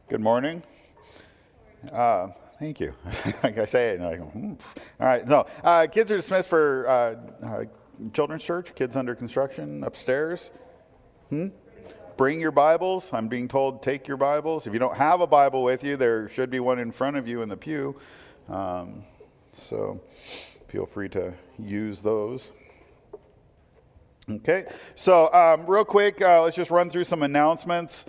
Good morning. Thank you. Like I say it, and I go, All right. No, kids are dismissed for children's church. Kids under construction upstairs. Bring your Bibles. I'm being told take your Bibles. If you don't have a Bible with you, there should be one in front of you in the pew. So feel free to use those. Okay. So real quick, let's just run through some announcements.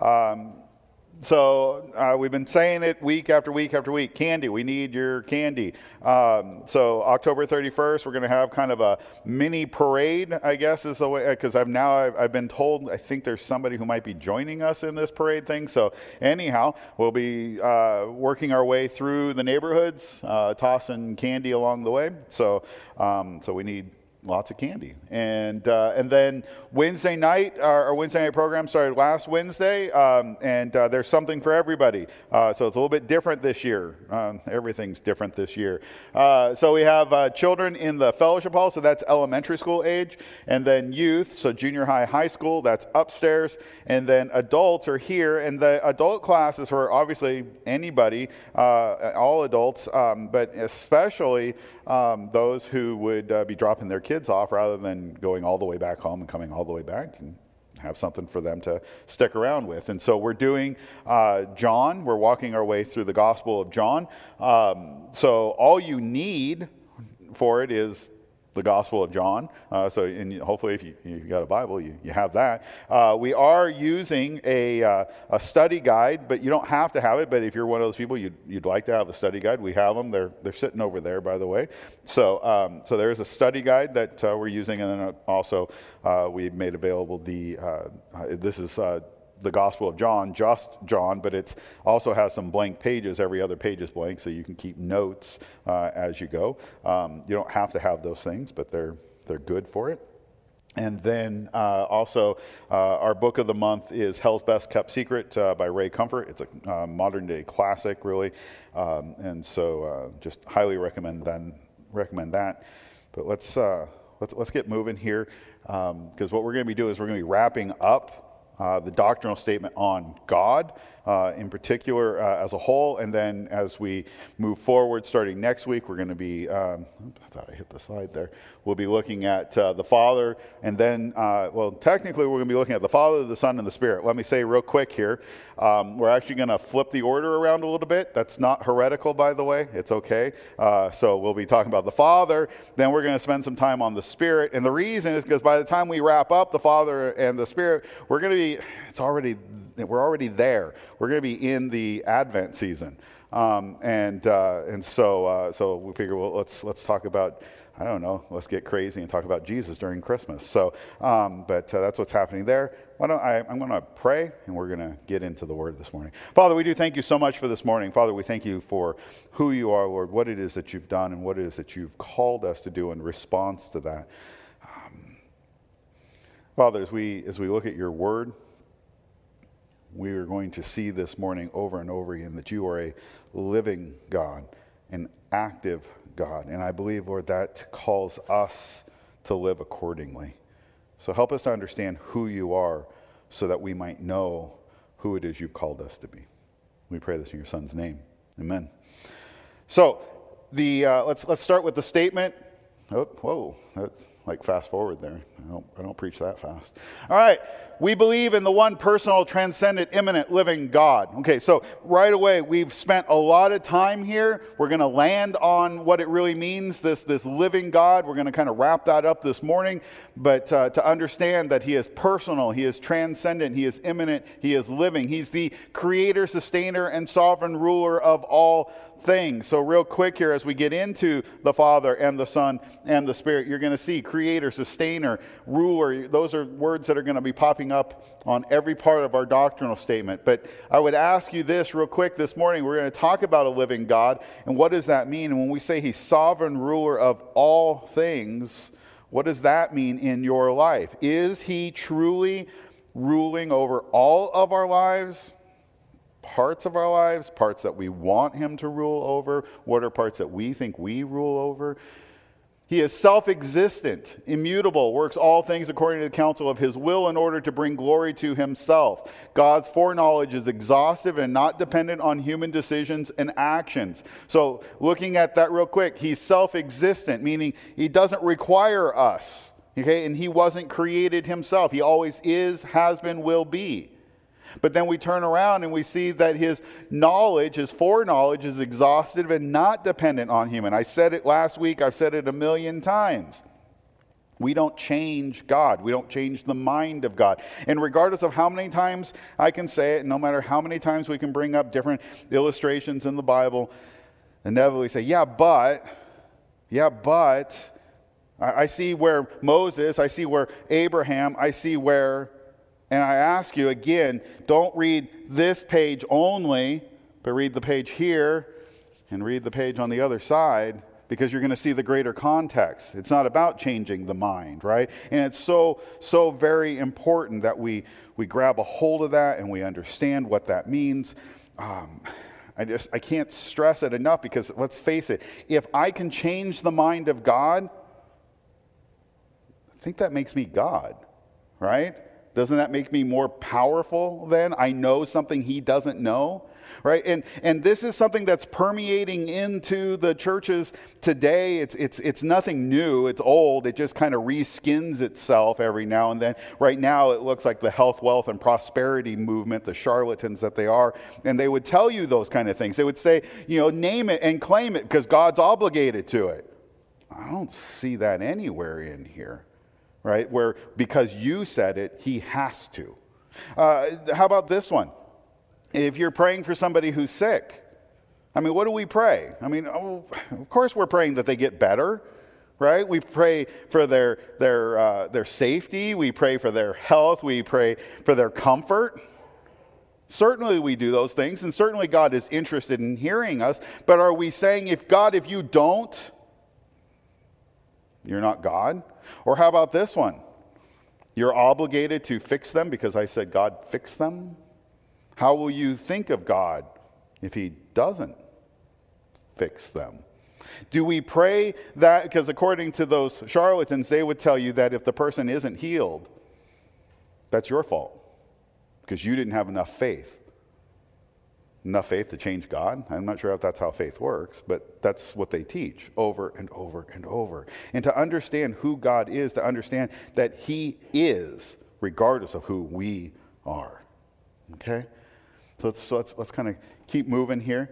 So we've been saying it week after week after week. Candy, we need your candy. So October 31st, we're going to have kind of a mini parade, I guess is the way, because I've been told, I think there's somebody who might be joining us in this parade thing. So anyhow, we'll be working our way through the neighborhoods, tossing candy along the way. So we need lots of candy. And then Wednesday night, our Wednesday night program started last Wednesday, and there's something for everybody. So it's a little bit different this year. Everything's different this year. So we have children in the fellowship hall, so that's elementary school age, and then youth, so junior high, high school, that's upstairs, and then adults are here, and the adult class is for obviously anybody, all adults, but especially those who would be dropping their kids off rather than going all the way back home and coming all the way back, and have something for them to stick around with. And so we're doing John. We're walking our way through the Gospel of John. So all you need for it is the Gospel of John. And hopefully if you got a Bible, you have that. We are using a study guide, but you don't have to have it. But if you're one of those people you'd like to have a study guide, we have them. They're sitting over there, by the way. So there's a study guide that we're using, and then also we made available this is the Gospel of John, just John, but it also has some blank pages. Every other page is blank, so you can keep notes as you go. You don't have to have those things, but they're good for it. And then also our book of the month is Hell's Best Kept Secret by Ray Comfort. It's a modern day classic, really, and so just highly recommend that. But let's get moving here, because what we're going to be doing is we're going to be wrapping up the doctrinal statement on God in particular as a whole, and then as we move forward starting next week, we're going to be, I thought I hit the slide there, we'll be looking at the Father, and then, technically we're going to be looking at the Father, the Son, and the Spirit. Let me say real quick here, we're actually going to flip the order around a little bit. That's not heretical, by the way. It's okay. So we'll be talking about the Father, then we're going to spend some time on the Spirit, and the reason is because by the time we wrap up the Father and the Spirit, we're we're already there. We're going to be in the Advent season, and so we figure, well, let's talk about, I don't know, let's get crazy and talk about Jesus during Christmas. So, but that's what's happening there. I'm going to pray, and we're going to get into the Word this morning. Father, we do thank you so much for this morning. Father, we thank you for who you are, Lord, what it is that you've done, and what it is that you've called us to do in response to that. Father, as we look at your Word, we are going to see this morning over and over again that you are a living God, an active God. And I believe, Lord, that calls us to live accordingly. So help us to understand who you are so that we might know who it is you've called us to be. We pray this in your Son's name. Amen. So let's start with the statement. Oh, whoa, that's like fast forward there. I don't preach that fast. All right. We believe in the one personal, transcendent, immanent, living God. Okay, so right away, we've spent a lot of time here. We're going to land on what it really means, this living God. We're going to kind of wrap that up this morning. But to understand that he is personal, he is transcendent, he is immanent, he is living. He's the creator, sustainer, and sovereign ruler of all things. So real quick here, as we get into the Father and the Son and the Spirit, you're going to see creator, sustainer, ruler. Those are words that are going to be popping up on every part of our doctrinal statement. But I would ask you this real quick this morning. We're going to talk about a living God, and what does that mean? And when we say he's sovereign ruler of all things, what does that mean in your life? Is he truly ruling over all of our lives? Parts of our lives, parts that we want him to rule over? What are parts that we think we rule over? He is self-existent, immutable, works all things according to the counsel of his will in order to bring glory to himself. God's foreknowledge is exhaustive and not dependent on human decisions and actions. So looking at that real quick, he's self-existent, meaning he doesn't require us. Okay, and he wasn't created himself. He always is, has been, will be. But then we turn around and we see that his knowledge, his foreknowledge, is exhaustive and not dependent on human. I said it last week. I've said it 1,000,000 times. We don't change God. We don't change the mind of God. And regardless of how many times I can say it, no matter how many times we can bring up different illustrations in the Bible, inevitably say, yeah, but, I see where Moses, I see where Abraham, I see where... And I ask you again, don't read this page only, but read the page here and read the page on the other side, because you're going to see the greater context. It's not about changing the mind, right? And it's so very important that we grab a hold of that and we understand what that means. I can't stress it enough, because let's face it, if I can change the mind of God, I think that makes me God, right? Doesn't that make me more powerful then? I know something he doesn't know, right? And this is something that's permeating into the churches today. It's nothing new. It's old. It just kind of reskins itself every now and then. Right now, it looks like the health, wealth, and prosperity movement, the charlatans that they are, and they would tell you those kind of things. They would say, name it and claim it because God's obligated to it. I don't see that anywhere in here. Right? Where because you said it, he has to. How about this one? If you're praying for somebody who's sick, what do we pray? Of course we're praying that they get better, right? We pray for their safety. We pray for their health. We pray for their comfort. Certainly we do those things, and certainly God is interested in hearing us. But are we saying, if you don't, you're not God? Or how about this one? You're obligated to fix them because I said God fix them? How will you think of God if he doesn't fix them? Do we pray that, because according to those charlatans, they would tell you that if the person isn't healed, that's your fault because you didn't have enough faith. Enough faith to change God? I'm not sure if that's how faith works, but that's what they teach over and over and over. And to understand who God is, to understand that he is regardless of who we are. Okay? So let's kind of keep moving here.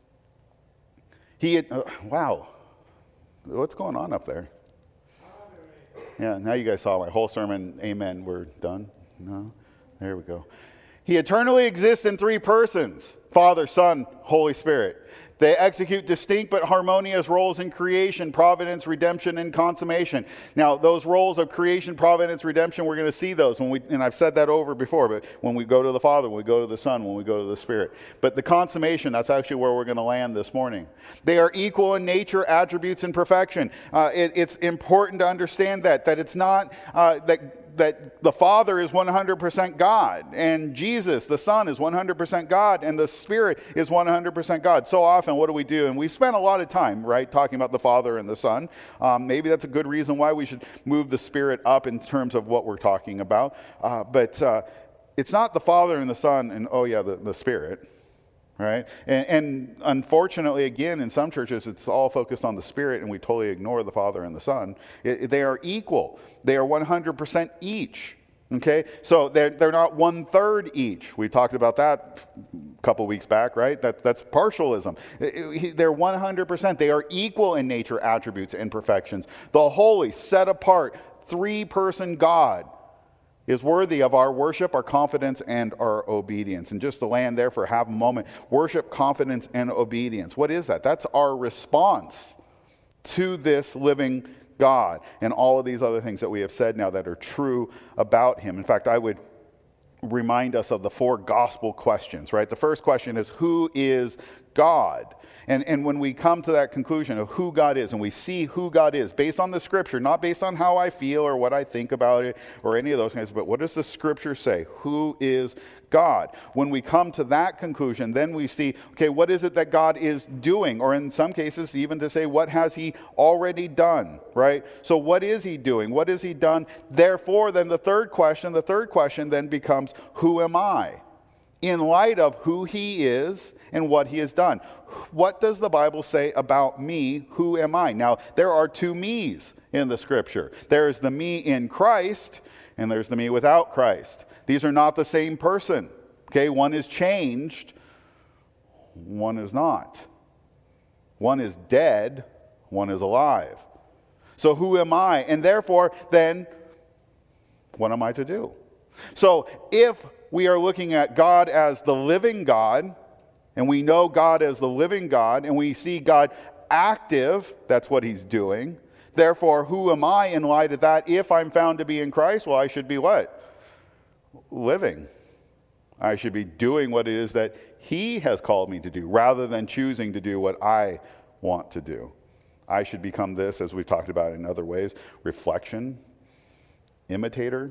Wow. What's going on up there? Yeah, now you guys saw my whole sermon. Amen. We're done? No? There we go. He eternally exists in three persons, Father, Son, Holy Spirit. They execute distinct but harmonious roles in creation, providence, redemption, and consummation. Now, those roles of creation, providence, redemption, we're going to see those and I've said that over before, but when we go to the Father, when we go to the Son, when we go to the Spirit. But the consummation, that's actually where we're going to land this morning. They are equal in nature, attributes, and perfection. It's important to understand that it's not that the Father is 100% God, and Jesus, the Son, is 100% God, and the Spirit is 100% God. So often, what do? And we've spent a lot of time, right, talking about the Father and the Son. Maybe that's a good reason why we should move the Spirit up in terms of what we're talking about. But it's not the Father and the Son and, the Spirit. Right? And unfortunately, again, in some churches, it's all focused on the Spirit, and we totally ignore the Father and the Son. They are equal. They are 100% each. Okay? So they're not 1/3 each. We talked about that a couple weeks back, right? That's partialism. They're 100%. They are equal in nature, attributes, and perfections. The holy, set apart, three-person God is worthy of our worship, our confidence, and our obedience. And just to land there for half a moment, worship, confidence, and obedience. What is that? That's our response to this living God and all of these other things that we have said now that are true about him. In fact, I would remind us of the 4 gospel questions, right? The first question is, who is God. And when we come to that conclusion of who God is, and we see who God is based on the Scripture, not based on how I feel or what I think about it or any of those things, but what does the Scripture say? Who is God? When we come to that conclusion, then we see, okay, what is it that God is doing? Or in some cases, even to say, what has he already done, right? So what is he doing? What has he done? Therefore, then the third question then becomes, who am I? In light of who he is and what he has done. What does the Bible say about me? Who am I? Now, there are two me's in the Scripture. There's the me in Christ, and there's the me without Christ. These are not the same person. Okay, one is changed, one is not. One is dead, one is alive. So who am I? And therefore, then, what am I to do? So if we are looking at God as the living God, and we know God as the living God, and we see God active, that's what he's doing. Therefore, who am I in light of that? If I'm found to be in Christ, well, I should be what? Living. I should be doing what it is that he has called me to do, rather than choosing to do what I want to do. I should become this, as we've talked about in other ways, reflection, imitator,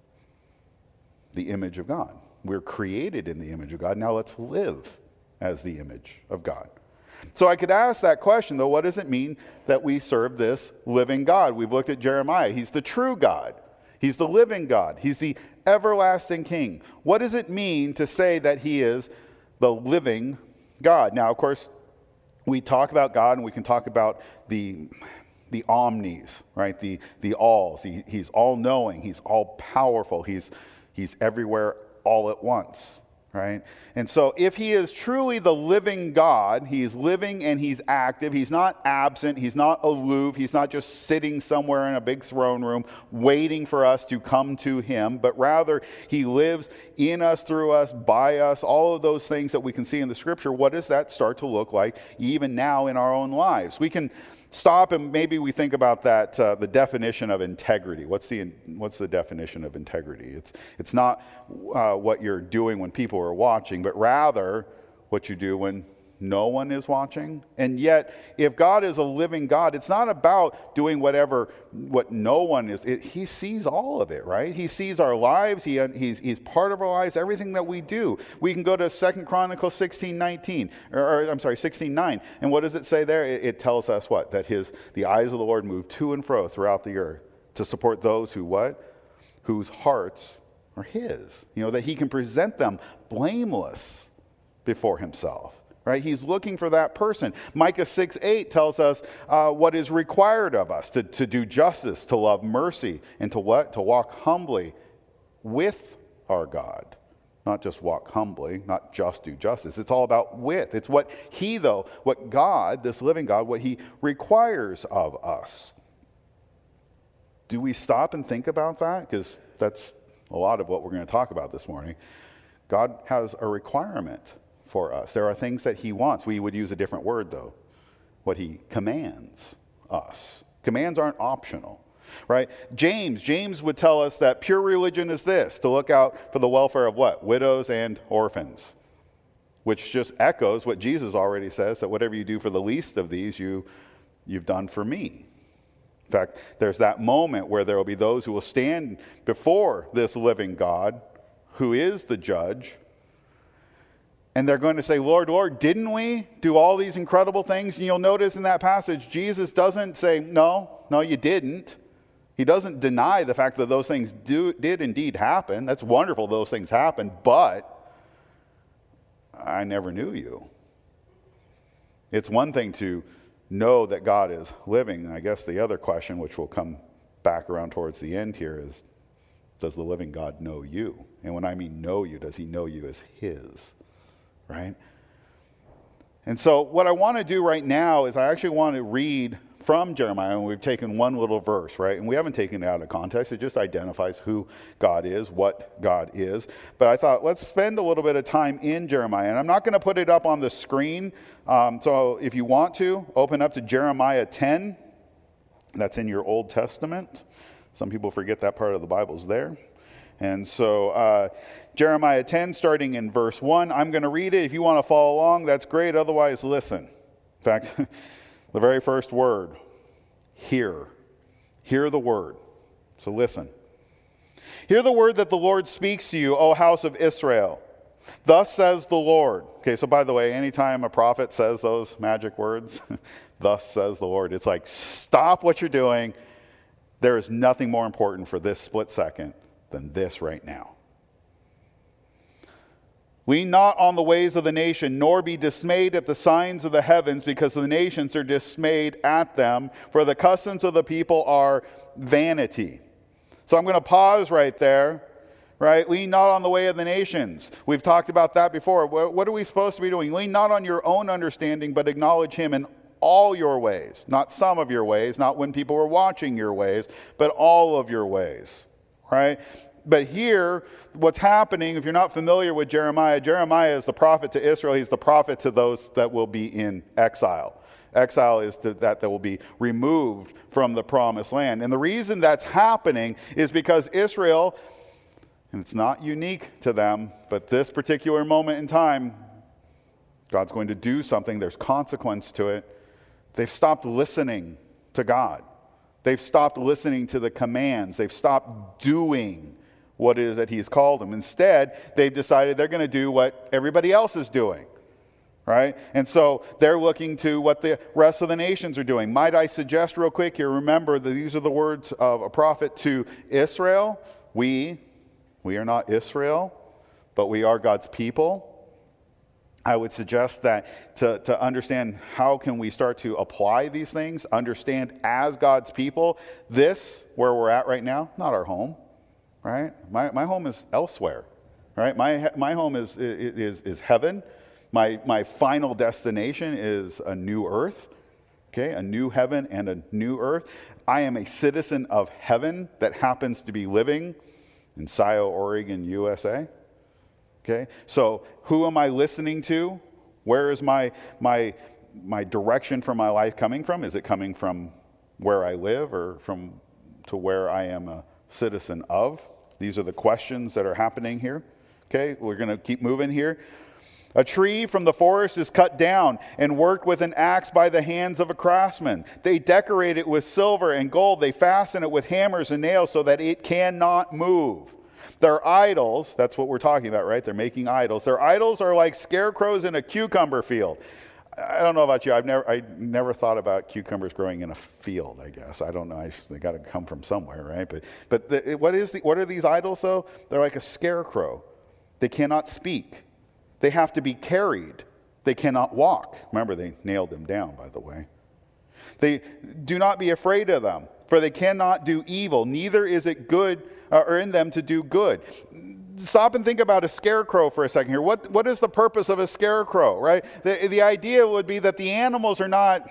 the image of God. We're created in the image of God. Now let's live as the image of God. So I could ask that question, though, what does it mean that we serve this living God? We've looked at Jeremiah. He's the true God. He's the living God. He's the everlasting King. What does it mean to say that he is the living God? Now, of course, we talk about God, and we can talk about the omnis, right? The alls. He's all-knowing. He's all-powerful. He's everywhere all at once, right? And so if he is truly the living God, he's living and he's active. He's not absent. He's not aloof. He's not just sitting somewhere in a big throne room waiting for us to come to him, but rather he lives in us, through us, by us, all of those things that we can see in the Scripture. What does that start to look like even now in our own lives? We can stop and maybe we think about that, the definition of integrity. What's the definition of integrity? It's not what you're doing when people are watching, but rather what you do when no one is watching. And yet, if God is a living God, it's not about doing what no one is. He sees all of it, right? He sees our lives. He's part of our lives, everything that we do. We can go to 2 Chronicles 16:9. And what does it say there? It tells us what? That the eyes of the Lord move to and fro throughout the earth to support those whose hearts are his. That he can present them blameless before himself. Right? He's looking for that person. Micah 6:8 tells us what is required of us, to do justice, to love mercy, and to what? To walk humbly with our God. Not just walk humbly, not just do justice. It's all about with. It's what God, this living God, what he requires of us. Do we stop and think about that? Because that's a lot of what we're going to talk about this morning. God has a requirement for us. There are things that he wants. We would use a different word, though. What he commands us. Commands aren't optional, right? James would tell us that pure religion is this, to look out for the welfare of what? Widows and orphans, which just echoes what Jesus already says, that whatever you do for the least of these, you've done for me. In fact, there's that moment where there will be those who will stand before this living God, who is the judge, and they're going to say, Lord, Lord, didn't we do all these incredible things? And you'll notice in that passage, Jesus doesn't say, no, you didn't. He doesn't deny the fact that those things did indeed happen. That's wonderful those things happened, but I never knew you. It's one thing to know that God is living. And I guess the other question, which will come back around towards the end here, is, does the living God know you? And when I mean know you, does he know you as his? Right? And so what I want to do right now is I actually want to read from Jeremiah, and we've taken one little verse, right? And we haven't taken it out of context. It just identifies who God is, what God is. But I thought, let's spend a little bit of time in Jeremiah. And I'm not going to put it up on the screen. So if you want to, open up to Jeremiah 10. That's in your Old Testament. Some people forget that part of the Bible's there. And so Jeremiah 10, starting in verse 1, I'm going to read it. If you want to follow along, that's great. Otherwise, listen. In fact, the very first word, hear. Hear the word. So listen. Hear the word that the Lord speaks to you, O house of Israel. Thus says the Lord. Okay, so by the way, anytime a prophet says those magic words, thus says the Lord, it's like, stop what you're doing. There is nothing more important for this split second than this right now. Lean not on the ways of the nation, nor be dismayed at the signs of the heavens, because the nations are dismayed at them, for the customs of the people are vanity. So I'm going to pause right there. Right? Lean not on the way of the nations. We've talked about that before. What are we supposed to be doing? Lean not on your own understanding, but acknowledge him in all your ways. Not some of your ways, not when people are watching your ways, but all of your ways. Right? But here, what's happening, if you're not familiar with Jeremiah, Jeremiah is the prophet to Israel. He's the prophet to those that will be in exile. Exile is that will be removed from the promised land. And the reason that's happening is because Israel, and it's not unique to them, but this particular moment in time, God's going to do something. There's consequence to it. They've stopped listening to God. They've stopped listening to the commands. They've stopped doing what it is that he's called them. Instead, they've decided they're going to do what everybody else is doing. Right? And so they're looking to what the rest of the nations are doing. Might I suggest real quick here, remember that these are the words of a prophet to Israel. We are not Israel, but we are God's people. I would suggest that to understand how can we start to apply these things, understand as God's people, this, where we're at right now, not our home, right? My home is elsewhere, right? My home is heaven. My final destination is a new earth, okay? A new heaven and a new earth. I am a citizen of heaven that happens to be living in Scioto, Oregon, USA. Okay, so who am I listening to? Where is my direction for my life coming from? Is it coming from where I live or to where I am a citizen of? These are the questions that are happening here. Okay, we're going to keep moving here. A tree from the forest is cut down and worked with an axe by the hands of a craftsman. They decorate it with silver and gold. They fasten it with hammers and nails so that it cannot move. Their idols, that's what we're talking about, right? They're making idols. Their idols are like scarecrows in a cucumber field. I don't know about you. I never thought about cucumbers growing in a field, I guess. I don't know. They got to come from somewhere, right? But what are these idols, though? They're like a scarecrow. They cannot speak. They have to be carried. They cannot walk. Remember, they nailed them down, by the way. They do not be afraid of them, for they cannot do evil. Neither is it good or in them to do good. Stop and think about a scarecrow for a second here. What is the purpose of a scarecrow, right? The idea would be that the animals are not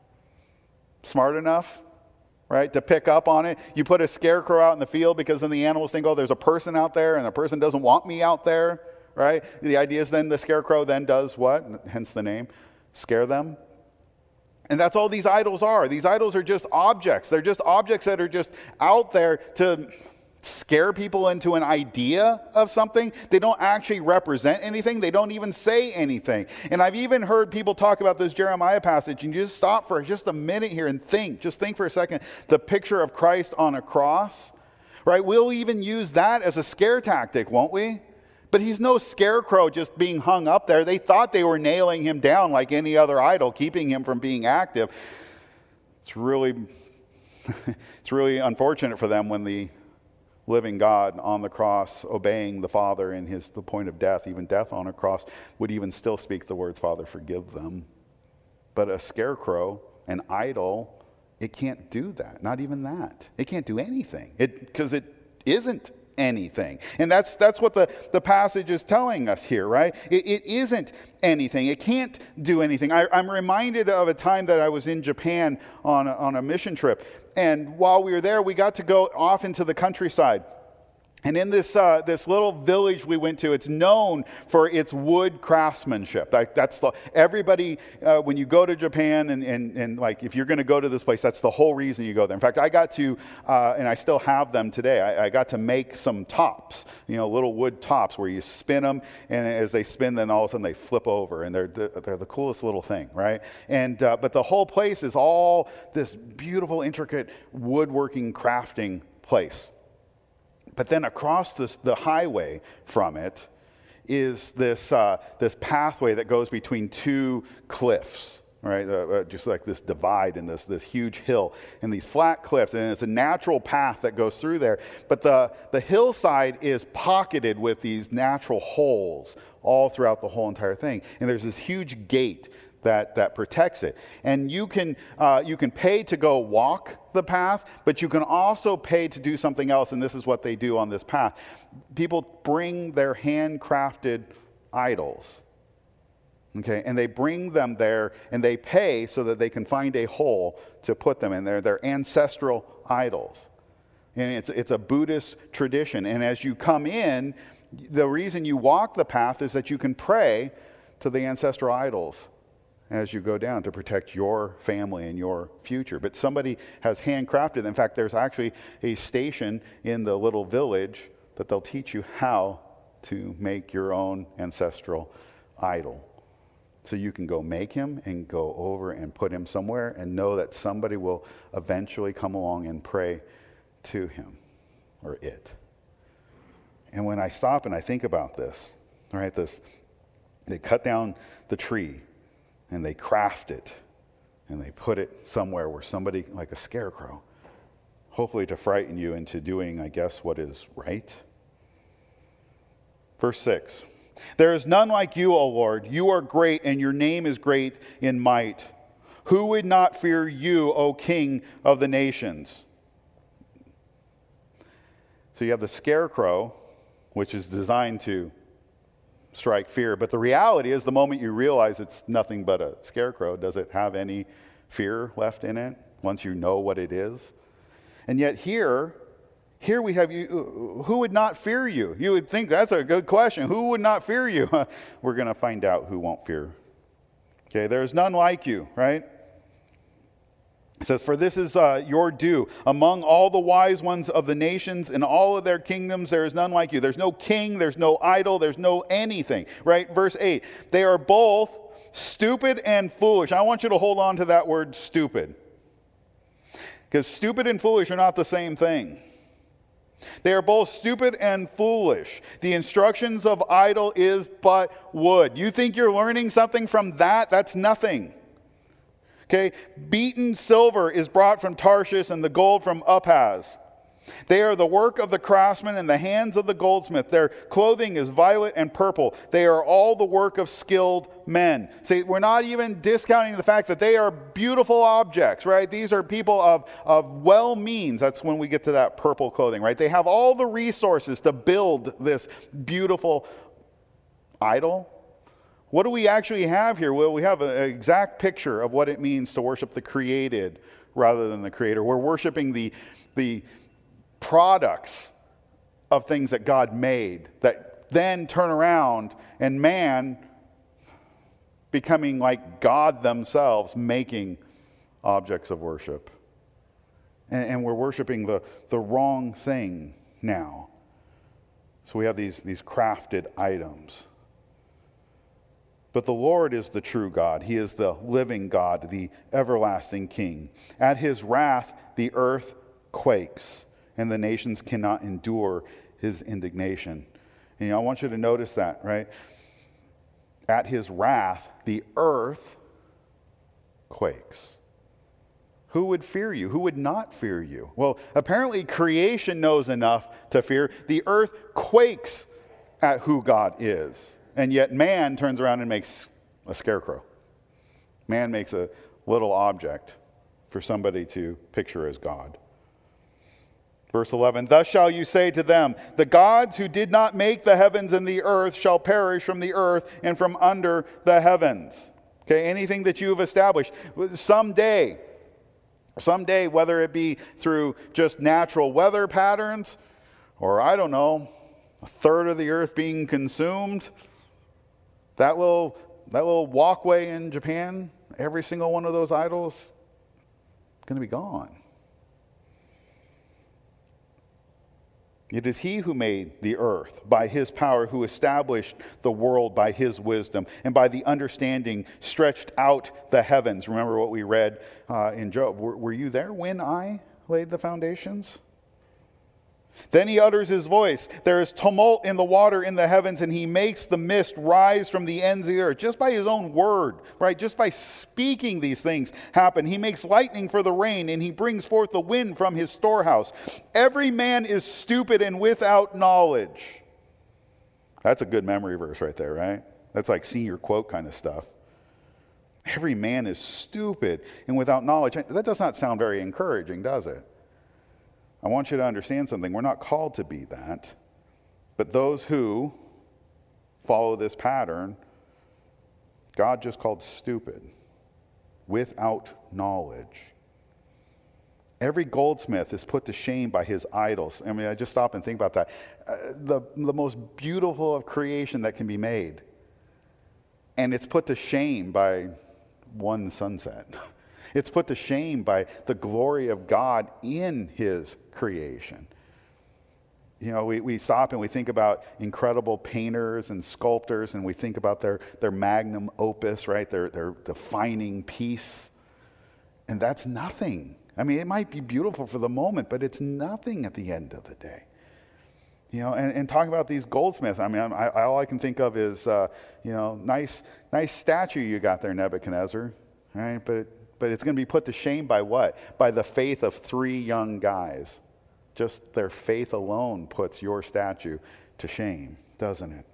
smart enough, right, to pick up on it. You put a scarecrow out in the field because then the animals think, oh, there's a person out there and the person doesn't want me out there. Right? The idea is then the scarecrow then does what? Hence the name, scare them. And that's all these idols are. These idols are just objects. They're just objects that are just out there to scare people into an idea of something. They don't actually represent anything. They don't even say anything. And I've even heard people talk about this Jeremiah passage, and you just stop for just a minute here and think. Just think for a second. The picture of Christ on a cross, right? We'll even use that as a scare tactic, won't we? But he's no scarecrow just being hung up there. They thought they were nailing him down like any other idol, keeping him from being active. It's really unfortunate for them when the living God on the cross, obeying the Father in the point of death, even death on a cross, would even still speak the words, Father, forgive them. But a scarecrow, an idol, it can't do that. Not even that. It can't do anything because it isn't anything. And that's what the passage is telling us here, right? It isn't anything. It can't do anything. I'm reminded of a time that I was in Japan on a mission trip. And while we were there, we got to go off into the countryside. And in this little village we went to, it's known for its wood craftsmanship. Everybody, when you go to Japan and like if you're going to go to this place, that's the whole reason you go there. In fact, I got to, and I still have them today, I got to make some tops, little wood tops where you spin them, and as they spin, then all of a sudden they flip over, and they're the coolest little thing, right? And but the whole place is all this beautiful, intricate woodworking, crafting place. But then across the highway from it is this pathway that goes between two cliffs, right? Just like this divide and this huge hill and these flat cliffs. And it's a natural path that goes through there. But the hillside is pocketed with these natural holes all throughout the whole entire thing. And there's this huge gate that protects it. And you can pay to go walk the path, but you can also pay to do something else, and this is what they do on this path. People bring their handcrafted idols, okay, and they bring them there, and they pay so that they can find a hole to put them in there. They're ancestral idols, and it's a Buddhist tradition. And as you come in, the reason you walk the path is that you can pray to the ancestral idols as you go down to protect your family and your future. But somebody has handcrafted. In fact, there's actually a station in the little village that they'll teach you how to make your own ancestral idol. So you can go make him and go over and put him somewhere and know that somebody will eventually come along and pray to him or it. And when I stop and I think about this, all right, they cut down the tree, and they craft it, and they put it somewhere where somebody, like a scarecrow, hopefully to frighten you into doing, I guess, what is right. Verse 6, there is none like you, O Lord. You are great, and your name is great in might. Who would not fear you, O King of the nations? So you have the scarecrow, which is designed to strike fear. But the reality is, the moment you realize it's nothing but a scarecrow, does it have any fear left in it once you know what it is? And yet here we have you. Who would not fear you? You would think that's a good question. Who would not fear you? We're going to find out who won't fear. Okay, there's none like you, right? It says, for this is your due. Among all the wise ones of the nations, in all of their kingdoms, there is none like you. There's no king, there's no idol, there's no anything, right? Verse 8, they are both stupid and foolish. I want you to hold on to that word stupid, because stupid and foolish are not the same thing. They are both stupid and foolish. The instructions of idol is but wood. You think you're learning something from that? That's nothing. Okay, beaten silver is brought from Tarshish, and the gold from Uphaz. They are the work of the craftsman and the hands of the goldsmith. Their clothing is violet and purple. They are all the work of skilled men. See, we're not even discounting the fact that they are beautiful objects, right? These are people of well means. That's when we get to that purple clothing, right? They have all the resources to build this beautiful idol. What do we actually have here? Well, we have an exact picture of what it means to worship the created rather than the creator. We're worshiping the products of things that God made that then turn around and man becoming like God themselves, making objects of worship. And we're worshiping the wrong thing now. So we have these crafted items. But the Lord is the true God. He is the living God, the everlasting King. At his wrath, the earth quakes, and the nations cannot endure his indignation. And I want you to notice that, right? At his wrath, the earth quakes. Who would fear you? Who would not fear you? Well, apparently creation knows enough to fear. The earth quakes at who God is. And yet man turns around and makes a scarecrow. Man makes a little object for somebody to picture as God. Verse 11, thus shall you say to them, the gods who did not make the heavens and the earth shall perish from the earth and from under the heavens. Okay, anything that you have established. Someday, whether it be through just natural weather patterns, or I don't know, a third of the earth being consumed. That little walkway in Japan, every single one of those idols is going to be gone. It is he who made the earth by his power, who established the world by his wisdom, and by the understanding stretched out the heavens. Remember what we read in Job. Were you there when I laid the foundations? Then he utters his voice. There is tumult in the water in the heavens, and he makes the mist rise from the ends of the earth. Just by his own word, right? Just by speaking these things happen. He makes lightning for the rain, and he brings forth the wind from his storehouse. Every man is stupid and without knowledge. That's a good memory verse right there, right? That's like senior quote kind of stuff. Every man is stupid and without knowledge. That does not sound very encouraging, does it? I want you to understand something. We're not called to be that. But those who follow this pattern, God just called stupid, without knowledge. Every goldsmith is put to shame by his idols. I mean, I just stop and think about that. The most beautiful of creation that can be made. And it's put to shame by one sunset. It's put to shame by the glory of God in his creation. You know, we stop and we think about incredible painters and sculptors, and we think about their magnum opus, right? Their defining piece. And that's nothing. I mean, it might be beautiful for the moment, but it's nothing at the end of the day. You know, and talking about these goldsmiths, I mean, all I can think of is, nice statue you got there, Nebuchadnezzar, right? But it's going to be put to shame by what? By the faith of 3 young guys. Just their faith alone puts your statue to shame, doesn't it?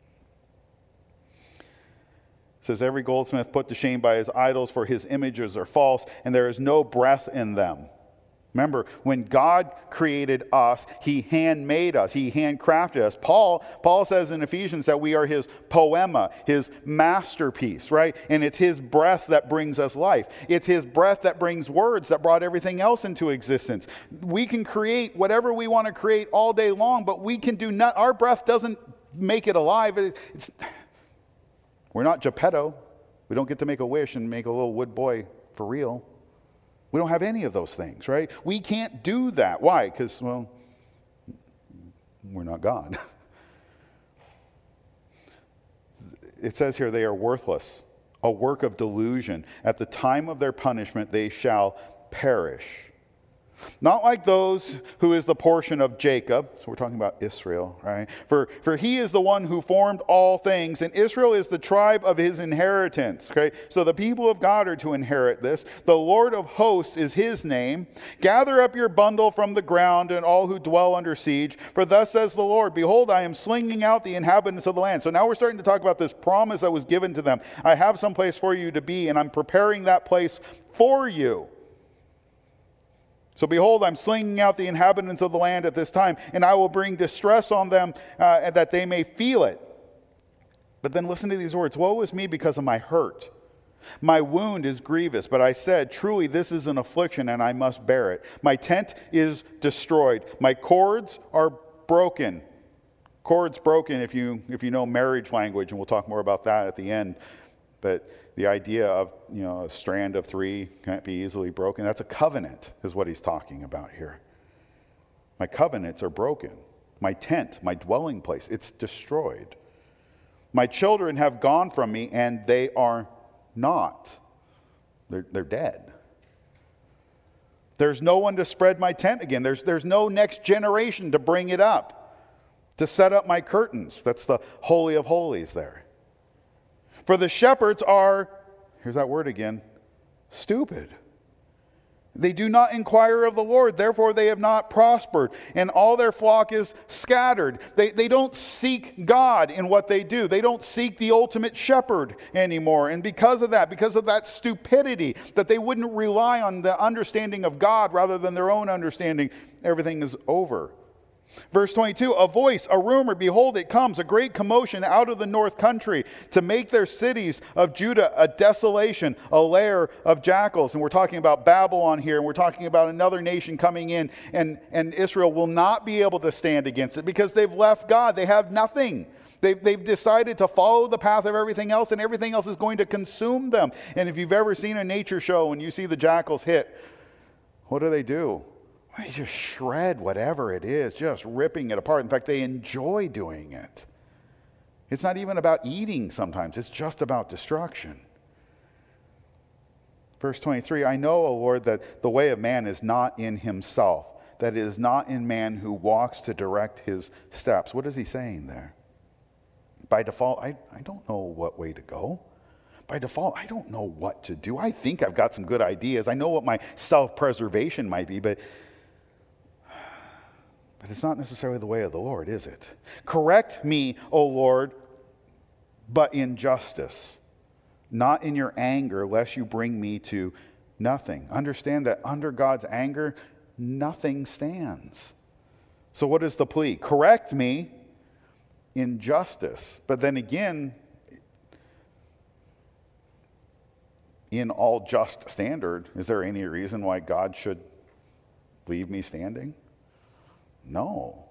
It says, every goldsmith put to shame by his idols, for his images are false, and there is no breath in them. Remember, when God created us, he handmade us. He handcrafted us. Paul says in Ephesians that we are his poema, his masterpiece, right? And it's his breath that brings us life. It's his breath that brings words that brought everything else into existence. We can create whatever we want to create all day long, but we can do not. Our breath doesn't make it alive. We're not Geppetto. We don't get to make a wish and make a little wood boy for real. We don't have any of those things, right? We can't do that. Why? Because, well, we're not God. It says here they are worthless, a work of delusion. At the time of their punishment, they shall perish. Not like those who is the portion of Jacob. So we're talking about Israel, right? For he is the one who formed all things, and Israel is the tribe of his inheritance. Okay? So the people of God are to inherit this. The Lord of hosts is his name. Gather up your bundle from the ground, and all who dwell under siege. For thus says the Lord, behold, I am slinging out the inhabitants of the land. So now we're starting to talk about this promise that was given to them. I have some place for you to be, and I'm preparing that place for you. So behold, I'm slinging out the inhabitants of the land at this time, and I will bring distress on them that they may feel it. But then listen to these words. Woe is me because of my hurt. My wound is grievous, but I said, truly this is an affliction, and I must bear it. My tent is destroyed. My cords are broken. Cords broken if you know marriage language, and we'll talk more about that at the end. But the idea of, a strand of 3 can't be easily broken. That's a covenant, is what he's talking about here. My covenants are broken. My tent, my dwelling place, it's destroyed. My children have gone from me, and they are not. They're dead. There's no one to spread my tent again. There's no next generation to bring it up, to set up my curtains. That's the Holy of Holies there. For the shepherds are, here's that word again, stupid. They do not inquire of the Lord, therefore they have not prospered, and all their flock is scattered. They don't seek God in what they do. They don't seek the ultimate shepherd anymore. And because of that stupidity, that they wouldn't rely on the understanding of God rather than their own understanding, everything is over. Verse 22, a voice, a rumor, behold, it comes, a great commotion out of the north country to make their cities of Judah a desolation, a lair of jackals. And we're talking about Babylon here, and we're talking about another nation coming in, and Israel will not be able to stand against it because they've left God. They have nothing. They've decided to follow the path of everything else, and everything else is going to consume them. And if you've ever seen a nature show and you see the jackals hit, what do? They just shred whatever it is, just ripping it apart. In fact, they enjoy doing it. It's not even about eating sometimes. It's just about destruction. Verse 23, I know, O Lord, that the way of man is not in himself, that it is not in man who walks to direct his steps. What is he saying there? By default, I don't know what way to go. By default, I don't know what to do. I think I've got some good ideas. I know what my self-preservation might be, but it's not necessarily the way of the Lord, is it? Correct me, O Lord, but in justice, not in your anger, lest you bring me to nothing. Understand that under God's anger, nothing stands. So what is the plea? Correct me in justice. But then again, in all just standard, is there any reason why God should leave me standing? No.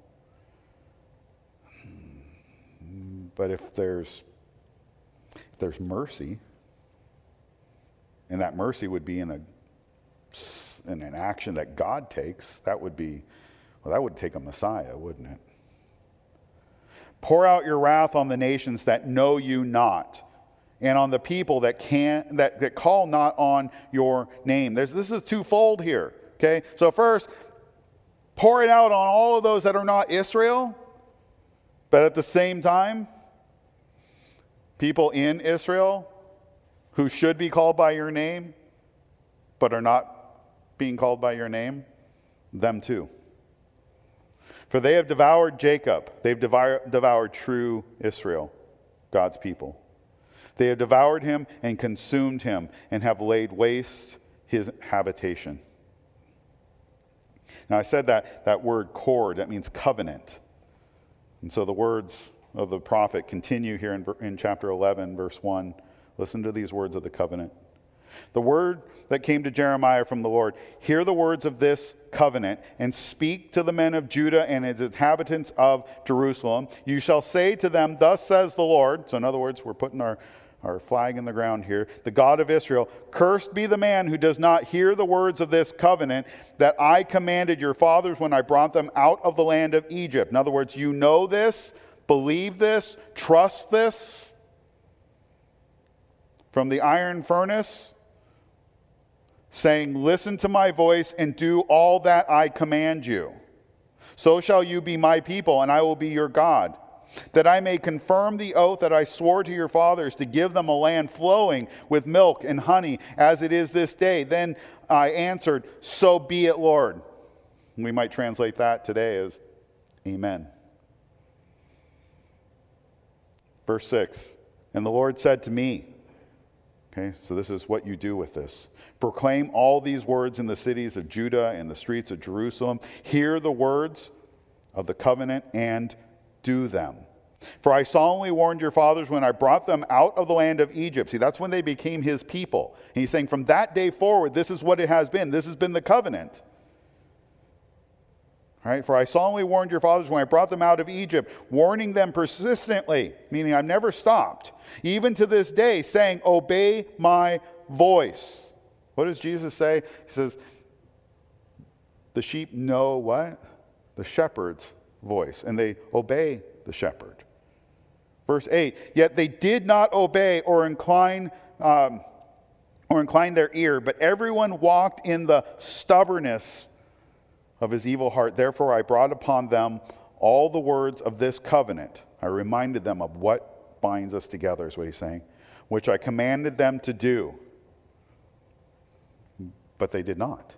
But if there's mercy, and that mercy would be in an action that God takes, that would take a Messiah, wouldn't it? Pour out your wrath on the nations that know you not, and on the people that call not on your name. This is twofold here. Okay? So first, pour it out on all of those that are not Israel, but at the same time, people in Israel who should be called by your name, but are not being called by your name, them too. For they have devoured Jacob. They've devoured true Israel, God's people. They have devoured him and consumed him and have laid waste his habitation. Now I said that word cord, that means covenant. And so the words of the prophet continue here in chapter 11, verse 1. Listen to these words of the covenant. The word that came to Jeremiah from the Lord, hear the words of this covenant and speak to the men of Judah and its inhabitants of Jerusalem. You shall say to them, thus says the Lord. So in other words, we're putting our flag in the ground here. The God of Israel, cursed be the man who does not hear the words of this covenant that I commanded your fathers when I brought them out of the land of Egypt. In other words, you know this, believe this, trust this. From the iron furnace, saying, listen to my voice and do all that I command you. So shall you be my people, and I will be your God, that I may confirm the oath that I swore to your fathers to give them a land flowing with milk and honey, as it is this day. Then I answered, so be it, Lord. We might translate that today as amen. Verse 6, and the Lord said to me, okay, so this is what you do with this. Proclaim all these words in the cities of Judah and the streets of Jerusalem. Hear the words of the covenant and do them. For I solemnly warned your fathers when I brought them out of the land of Egypt. See, that's when they became his people. And he's saying from that day forward, this is what it has been. This has been the covenant. All right, for I solemnly warned your fathers when I brought them out of Egypt, warning them persistently, meaning I've never stopped, even to this day, saying, obey my voice. What does Jesus say? He says, the sheep know what? The shepherd's voice, and they obey the shepherd. Verse 8, yet they did not obey or incline their ear, but everyone walked in the stubbornness of his evil heart. Therefore I brought upon them all the words of this covenant. I reminded them of what binds us together, is what he's saying, which I commanded them to do. But they did not.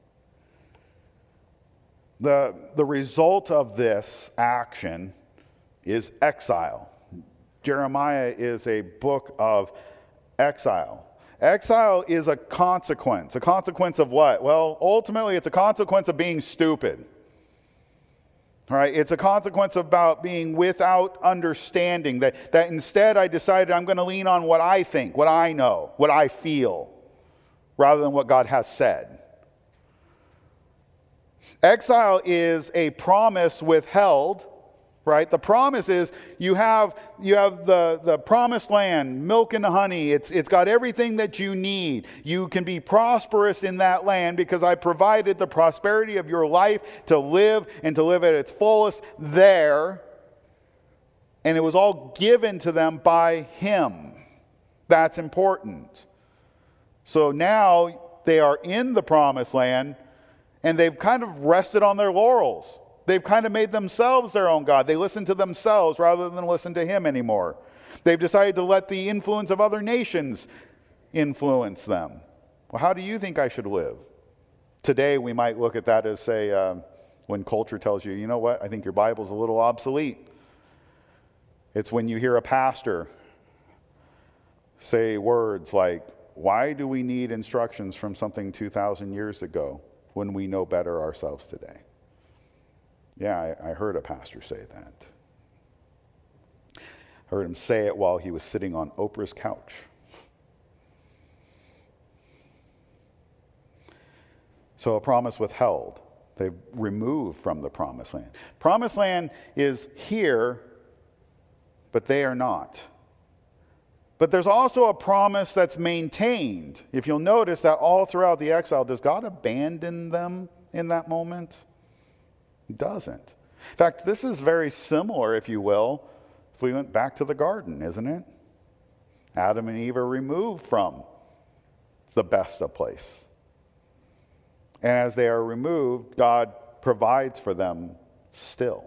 The result of this action is exile. Jeremiah is a book of exile. Exile is a consequence. A consequence of what? Well, ultimately it's a consequence of being stupid. Right? It's a consequence about being without understanding. That instead I decided I'm going to lean on what I think, what I know, what I feel, rather than what God has said. Exile is a promise withheld. Right? The promise is you have the promised land, milk and honey. It's got everything that you need. You can be prosperous in that land because I provided the prosperity of your life to live and to live at its fullest there. And it was all given to them by Him. That's important. So now they are in the promised land and they've kind of rested on their laurels. They've kind of made themselves their own God. They listen to themselves rather than listen to Him anymore. They've decided to let the influence of other nations influence them. Well, how do you think I should live? Today we might look at that as, say, when culture tells you, you know what, I think your Bible's a little obsolete. It's when you hear a pastor say words like, why do we need instructions from something 2,000 years ago when we know better ourselves today? Yeah, I heard a pastor say that. I heard him say it while he was sitting on Oprah's couch. So a promise withheld. They've removed from the promised land. Promised land is here, but they are not. But there's also a promise that's maintained. If you'll notice that all throughout the exile, does God abandon them in that moment? He doesn't. In fact, this is very similar, if you will, if we went back to the garden, isn't it? Adam and Eve are removed from the best of place. And as they are removed, God provides for them still.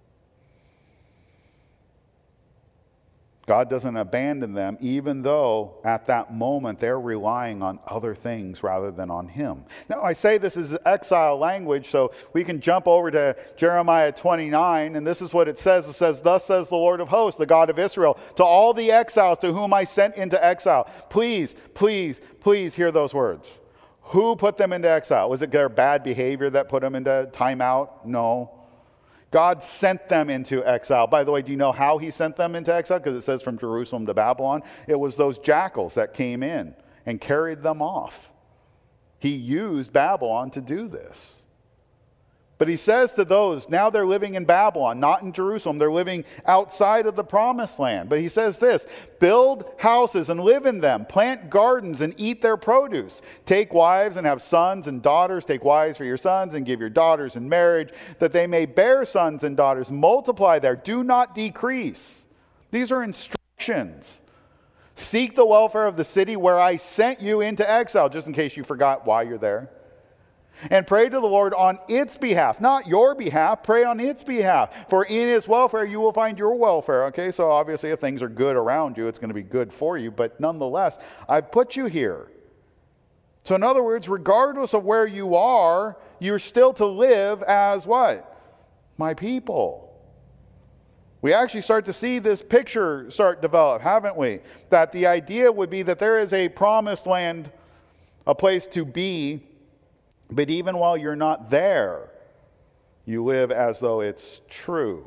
God doesn't abandon them, even though at that moment they're relying on other things rather than on Him. Now, I say this is exile language, so we can jump over to Jeremiah 29, and this is what it says. It says, "Thus says the Lord of hosts, the God of Israel, to all the exiles to whom I sent into exile." Please, please, please hear those words. Who put them into exile? Was it their bad behavior that put them into timeout? No. God sent them into exile. By the way, do you know how He sent them into exile? Because it says from Jerusalem to Babylon. It was those jackals that came in and carried them off. He used Babylon to do this. But He says to those, now they're living in Babylon, not in Jerusalem. They're living outside of the promised land. But He says this, build houses and live in them. Plant gardens and eat their produce. Take wives and have sons and daughters. Take wives for your sons and give your daughters in marriage, that they may bear sons and daughters. Multiply there. Do not decrease. These are instructions. Seek the welfare of the city where I sent you into exile, just in case you forgot why you're there. And pray to the Lord on its behalf, not your behalf, pray on its behalf. For in its welfare you will find your welfare. Okay, so obviously if things are good around you, it's going to be good for you. But nonetheless, I've put you here. So in other words, regardless of where you are, you're still to live as what? My people. We actually start to see this picture start develop, haven't we? That the idea would be that there is a promised land, a place to be. But even while you're not there, you live as though it's true.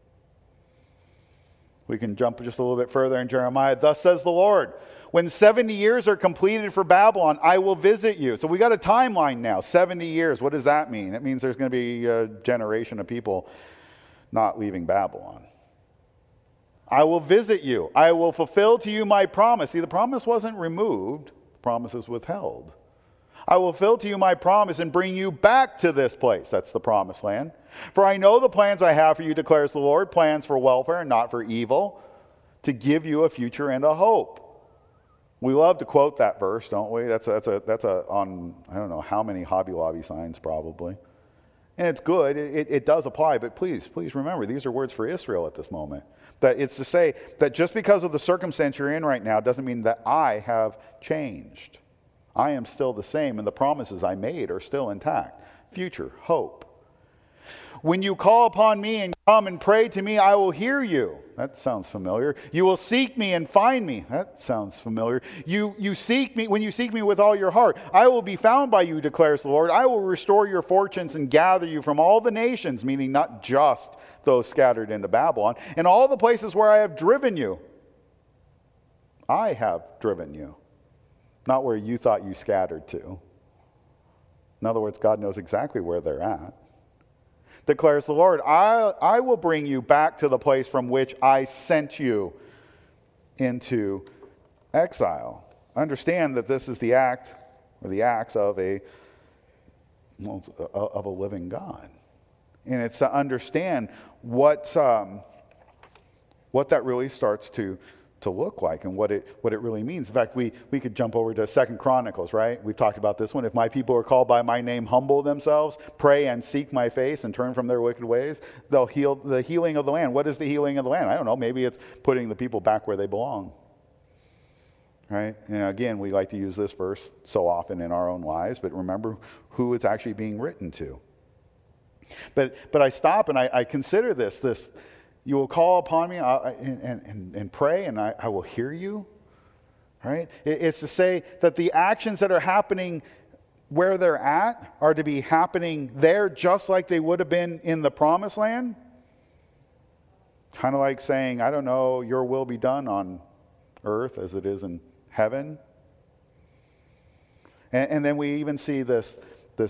We can jump just a little bit further in Jeremiah. Thus says the Lord, when 70 years are completed for Babylon, I will visit you. So we got a timeline now, 70 years. What does that mean? It means there's going to be a generation of people not leaving Babylon. I will visit you. I will fulfill to you my promise. See, the promise wasn't removed. The promise is withheld. I will fulfill to you my promise and bring you back to this place. That's the promised land. For I know the plans I have for you, declares the Lord, plans for welfare and not for evil, to give you a future and a hope. We love to quote that verse, don't we? That's on, I don't know how many Hobby Lobby signs probably. And it's good. It does apply. But please remember, these are words for Israel at this moment. That it's to say that just because of the circumstance you're in right now doesn't mean that I have changed. I am still the same, and the promises I made are still intact. Future, hope. When you call upon me and come and pray to me, I will hear you. That sounds familiar. You will seek me and find me. That sounds familiar. You seek me, when you seek me with all your heart, I will be found by you, declares the Lord. I will restore your fortunes and gather you from all the nations, meaning not just those scattered into Babylon, and all the places where I have driven you. I have driven you, not where you thought you scattered to. In other words, God knows exactly where they're at. Declares the Lord, I will bring you back to the place from which I sent you into exile. Understand that this is the act, or the acts of a living God. And it's to understand what that really starts to look like and what it really means. In fact, we could jump over to 2 Chronicles, right? We've talked about this one. If my people are called by my name, humble themselves, pray and seek my face and turn from their wicked ways, they'll heal the healing of the land. What is the healing of the land? I don't know. Maybe it's putting the people back where they belong. Right? And again, we like to use this verse so often in our own lives, but remember who it's actually being written to. But I stop and I consider this. You will call upon me and pray, and I will hear you. Right? It's to say that the actions that are happening where they're at are to be happening there just like they would have been in the promised land. Kind of like saying, I don't know, your will be done on earth as it is in heaven. And then we even see this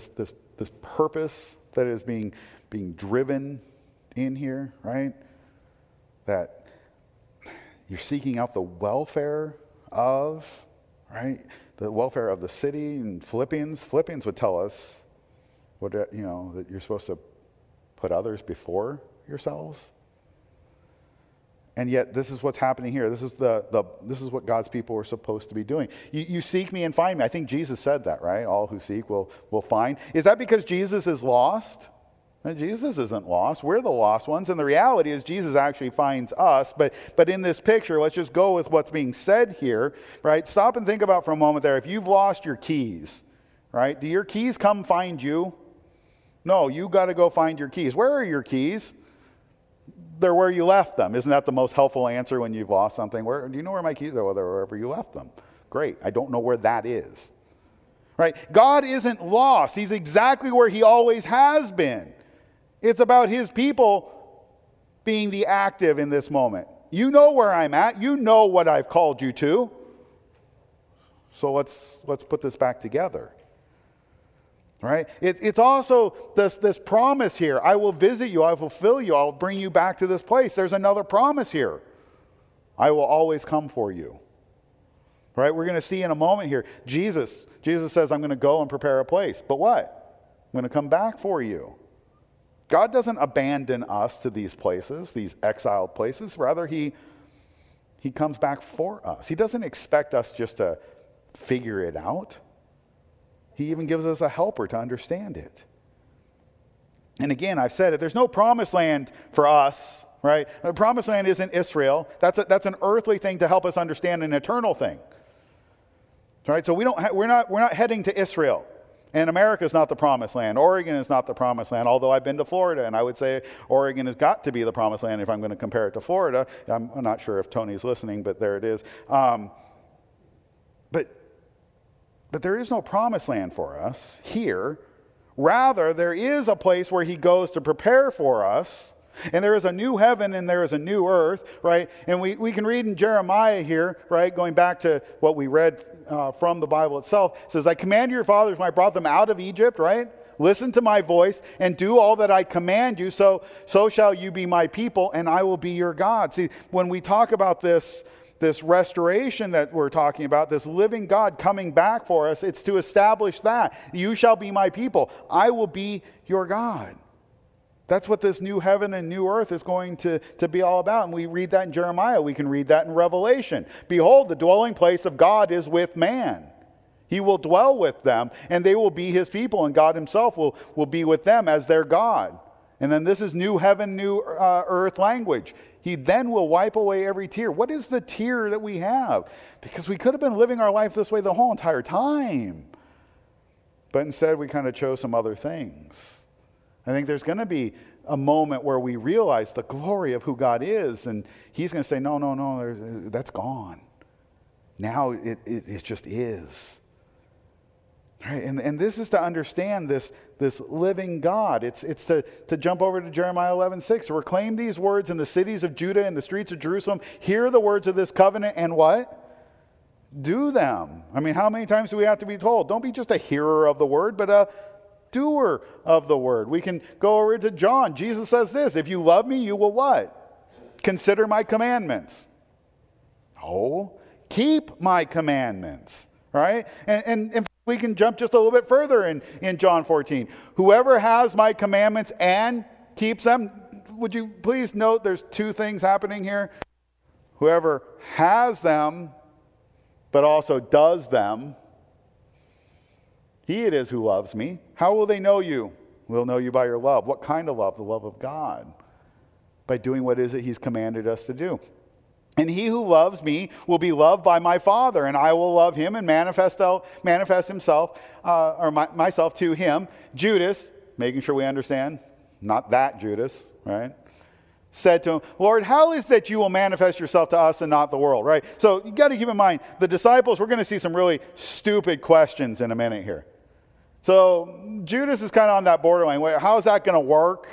purpose that is being driven in here, right? That you're seeking out the welfare of, right? The welfare of the city. And Philippians would tell us that you're supposed to put others before yourselves. And yet this is what's happening here. This is this is what God's people are supposed to be doing. You seek me and find me. I think Jesus said that, right? All who seek will find. Is that because Jesus is lost? And Jesus isn't lost. We're the lost ones. And the reality is Jesus actually finds us. But in this picture, let's just go with what's being said here, right? Stop and think about for a moment there. If you've lost your keys, right? Do your keys come find you? No, you got to go find your keys. Where are your keys? They're where you left them. Isn't that the most helpful answer when you've lost something? Do you know where my keys are? Well, they're wherever you left them. Great. I don't know where that is. Right? God isn't lost. He's exactly where he always has been. It's about his people being the active in this moment. You know where I'm at. You know what I've called you to. So let's put this back together. Right? It's also this promise here. I will visit you. I will fulfill you. I'll bring you back to this place. There's another promise here. I will always come for you. Right? We're going to see in a moment here. Jesus says, I'm going to go and prepare a place. But what? I'm going to come back for you. God doesn't abandon us to these places, these exiled places. Rather, he comes back for us. He doesn't expect us just to figure it out. He even gives us a helper to understand it. And again, I've said it, there's no promised land for us, right? The promised land isn't Israel. That's an earthly thing to help us understand an eternal thing. Right? So we're not heading to Israel. And America is not the promised land. Oregon is not the promised land, although I've been to Florida, and I would say Oregon has got to be the promised land if I'm going to compare it to Florida. I'm not sure if Tony's listening, but there it is. But there is no promised land for us here. Rather, there is a place where he goes to prepare for us. And there is a new heaven and there is a new earth, right? And we can read in Jeremiah here, right, going back to what we read from the Bible itself. It says, I command your fathers when I brought them out of Egypt, right? Listen to my voice and do all that I command you, so shall you be my people and I will be your God. See, when we talk about this restoration that we're talking about, this living God coming back for us, it's to establish that. You shall be my people. I will be your God. That's what this new heaven and new earth is going to be all about. And we read that in Jeremiah. We can read that in Revelation. Behold, the dwelling place of God is with man. He will dwell with them, and they will be his people, and God himself will be with them as their God. And then this is new heaven, new earth language. He then will wipe away every tear. What is the tear that we have? Because we could have been living our life this way the whole entire time. But instead, we kind of chose some other things. I think there's going to be a moment where we realize the glory of who God is, and he's going to say, no, that's gone. Now it just is. Right? And this is to understand this living God. It's to jump over to Jeremiah 11:6. Proclaim these words in the cities of Judah and the streets of Jerusalem. Hear the words of this covenant and what? Do them. I mean, how many times do we have to be told? Don't be just a hearer of the word, but a doer of the word. We can go over to John. Jesus says this, if you love me, you will what? Consider my commandments. Oh, keep my commandments. Right? And we can jump just a little bit further in John 14. Whoever has my commandments and keeps them, would you please note there's two things happening here? Whoever has them, but also does them, he it is who loves me. How will they know you? We'll know you by your love. What kind of love? The love of God. By doing what is it he's commanded us to do. And he who loves me will be loved by my Father, and I will love him and manifest myself to him. Judas, making sure we understand, not that Judas, right? Said to him, Lord, how is that you will manifest yourself to us and not the world, right? So you got to keep in mind, the disciples, we're going to see some really stupid questions in a minute here. So Judas is kind of on that borderline. Wait, how is that going to work?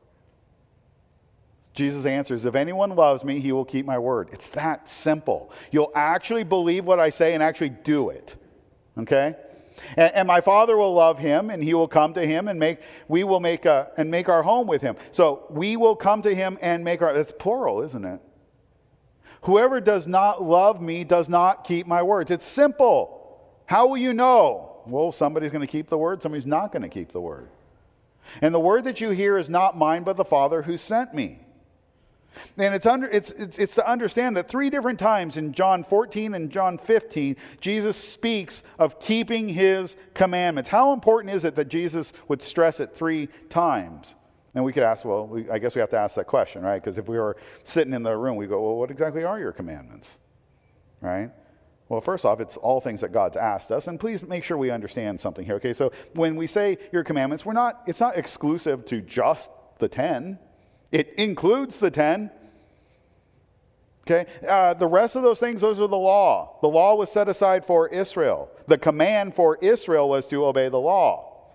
Jesus answers, if anyone loves me, he will keep my word. It's that simple. You'll actually believe what I say and actually do it. Okay? And my Father will love him, and he will come to him, and we will make our home with him. So we will come to him and make our, that's plural, isn't it? Whoever does not love me does not keep my words. It's simple. How will you know? Well, somebody's going to keep the word, somebody's not going to keep the word. And the word that you hear is not mine, but the Father who sent me. And it's to understand that 3 different times in John 14 and John 15, Jesus speaks of keeping his commandments. How important is it that Jesus would stress it 3 times? And we could ask, I guess we have to ask that question, right? Because if we were sitting in the room, we go, well, what exactly are your commandments? Right? Well, first off, it's all things that God's asked us. And please make sure we understand something here, okay? So when we say your commandments, it's not exclusive to just the 10. It includes the 10. Okay? The rest of those things, those are the law. The law was set aside for Israel. The command for Israel was to obey the law.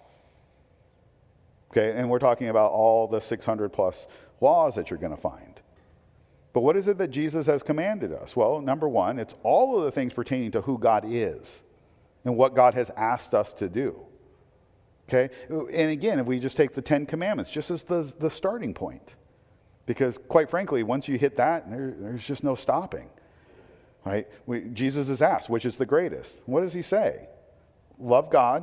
Okay? And we're talking about all the 600 plus laws that you're going to find. But what is it that Jesus has commanded us? Well, number one, it's all of the things pertaining to who God is and what God has asked us to do. Okay? And again, if we just take the 10 commandments just as the starting point. Because quite frankly, once you hit that, there's just no stopping. Right? Jesus is asked, which is the greatest? What does he say? Love God,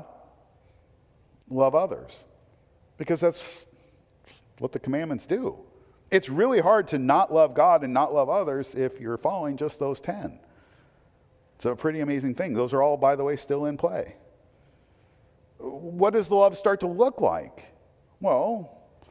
love others. Because that's what the commandments do. It's really hard to not love God and not love others if you're following just those 10. It's a pretty amazing thing. Those are all, by the way, still in play. What does the love start to look like? Well,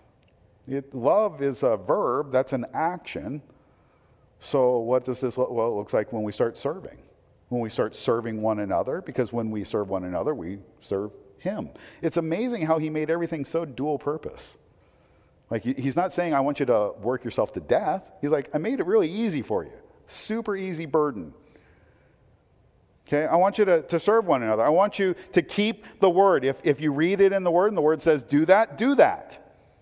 love is a verb, that's an action. So what does this look? Well, it looks like when we start serving. When we start serving one another, because when we serve one another, we serve him. It's amazing how he made everything so dual purpose. Like, he's not saying, I want you to work yourself to death. He's like, I made it really easy for you. Super easy burden. Okay, I want you to serve one another. I want you to keep the word. If you read it in the word and the word says do that, do that.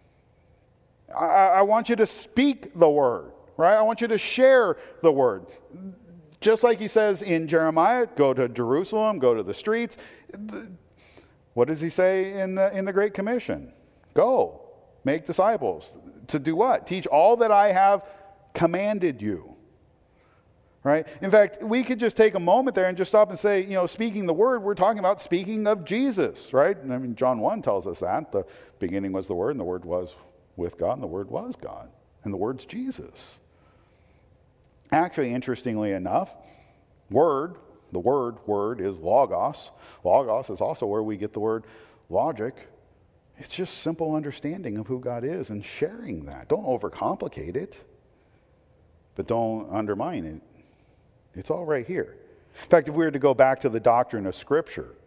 I want you to speak the word, right? I want you to share the word. Just like he says in Jeremiah, go to Jerusalem, go to the streets. What does he say in the Great Commission? Go, make disciples. To do what? Teach all that I have commanded you. Right? In fact, we could just take a moment there and just stop and say, speaking the word, we're talking about speaking of Jesus, right? I mean, John 1 tells us that. The beginning was the Word, and the Word was with God, and the Word was God. And the Word's Jesus. Actually, interestingly enough, word is logos. Logos is also where we get the word logic. It's just simple understanding of who God is and sharing that. Don't overcomplicate it, but don't undermine it. It's all right here. In fact, if we were to go back to the doctrine of Scripture,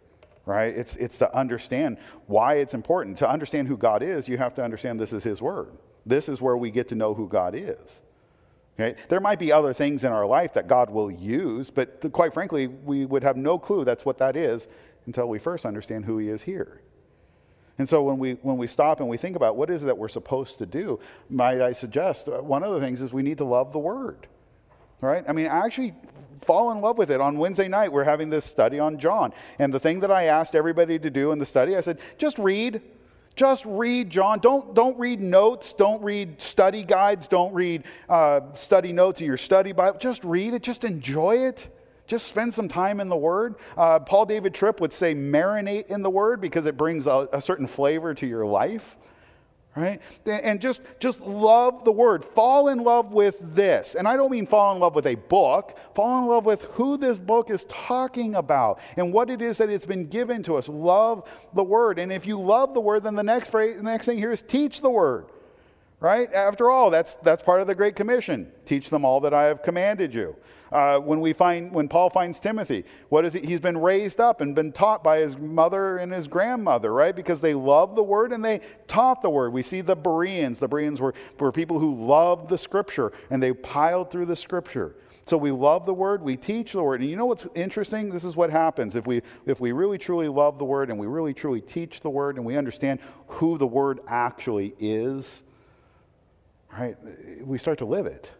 right? It's to understand why it's important. To understand who God is, you have to understand this is his word. This is where we get to know who God is. Okay? There might be other things in our life that God will use, but quite frankly, we would have no clue that's what that is until we first understand who he is here. And so when we stop and we think about what is it that we're supposed to do, might I suggest one of the things is we need to love the word. Right? I mean, actually fall in love with it. On Wednesday night, we're having this study on John. And the thing that I asked everybody to do in the study, I said, just read John. Don't read notes. Don't read study guides. Don't read study notes in your study Bible. Just read it. Just enjoy it. Just spend some time in the Word. Paul David Tripp would say marinate in the Word because it brings a certain flavor to your life. Right? And just love the Word. Fall in love with this. And I don't mean fall in love with a book. Fall in love with who this book is talking about and what it is that it's been given to us. Love the Word. And if you love the Word, then the next thing here is teach the Word. Right? After all, that's part of the Great Commission. Teach them all that I have commanded you. When Paul finds Timothy, what is he? He's been raised up and been taught by his mother and his grandmother, right? Because they loved the word and they taught the word. We see the Bereans. The Bereans were people who loved the scripture and they piled through the scripture. So we love the word, we teach the word. And you know what's interesting? This is what happens if we really truly love the word and we really truly teach the word and we understand who the word actually is, right? We start to live it.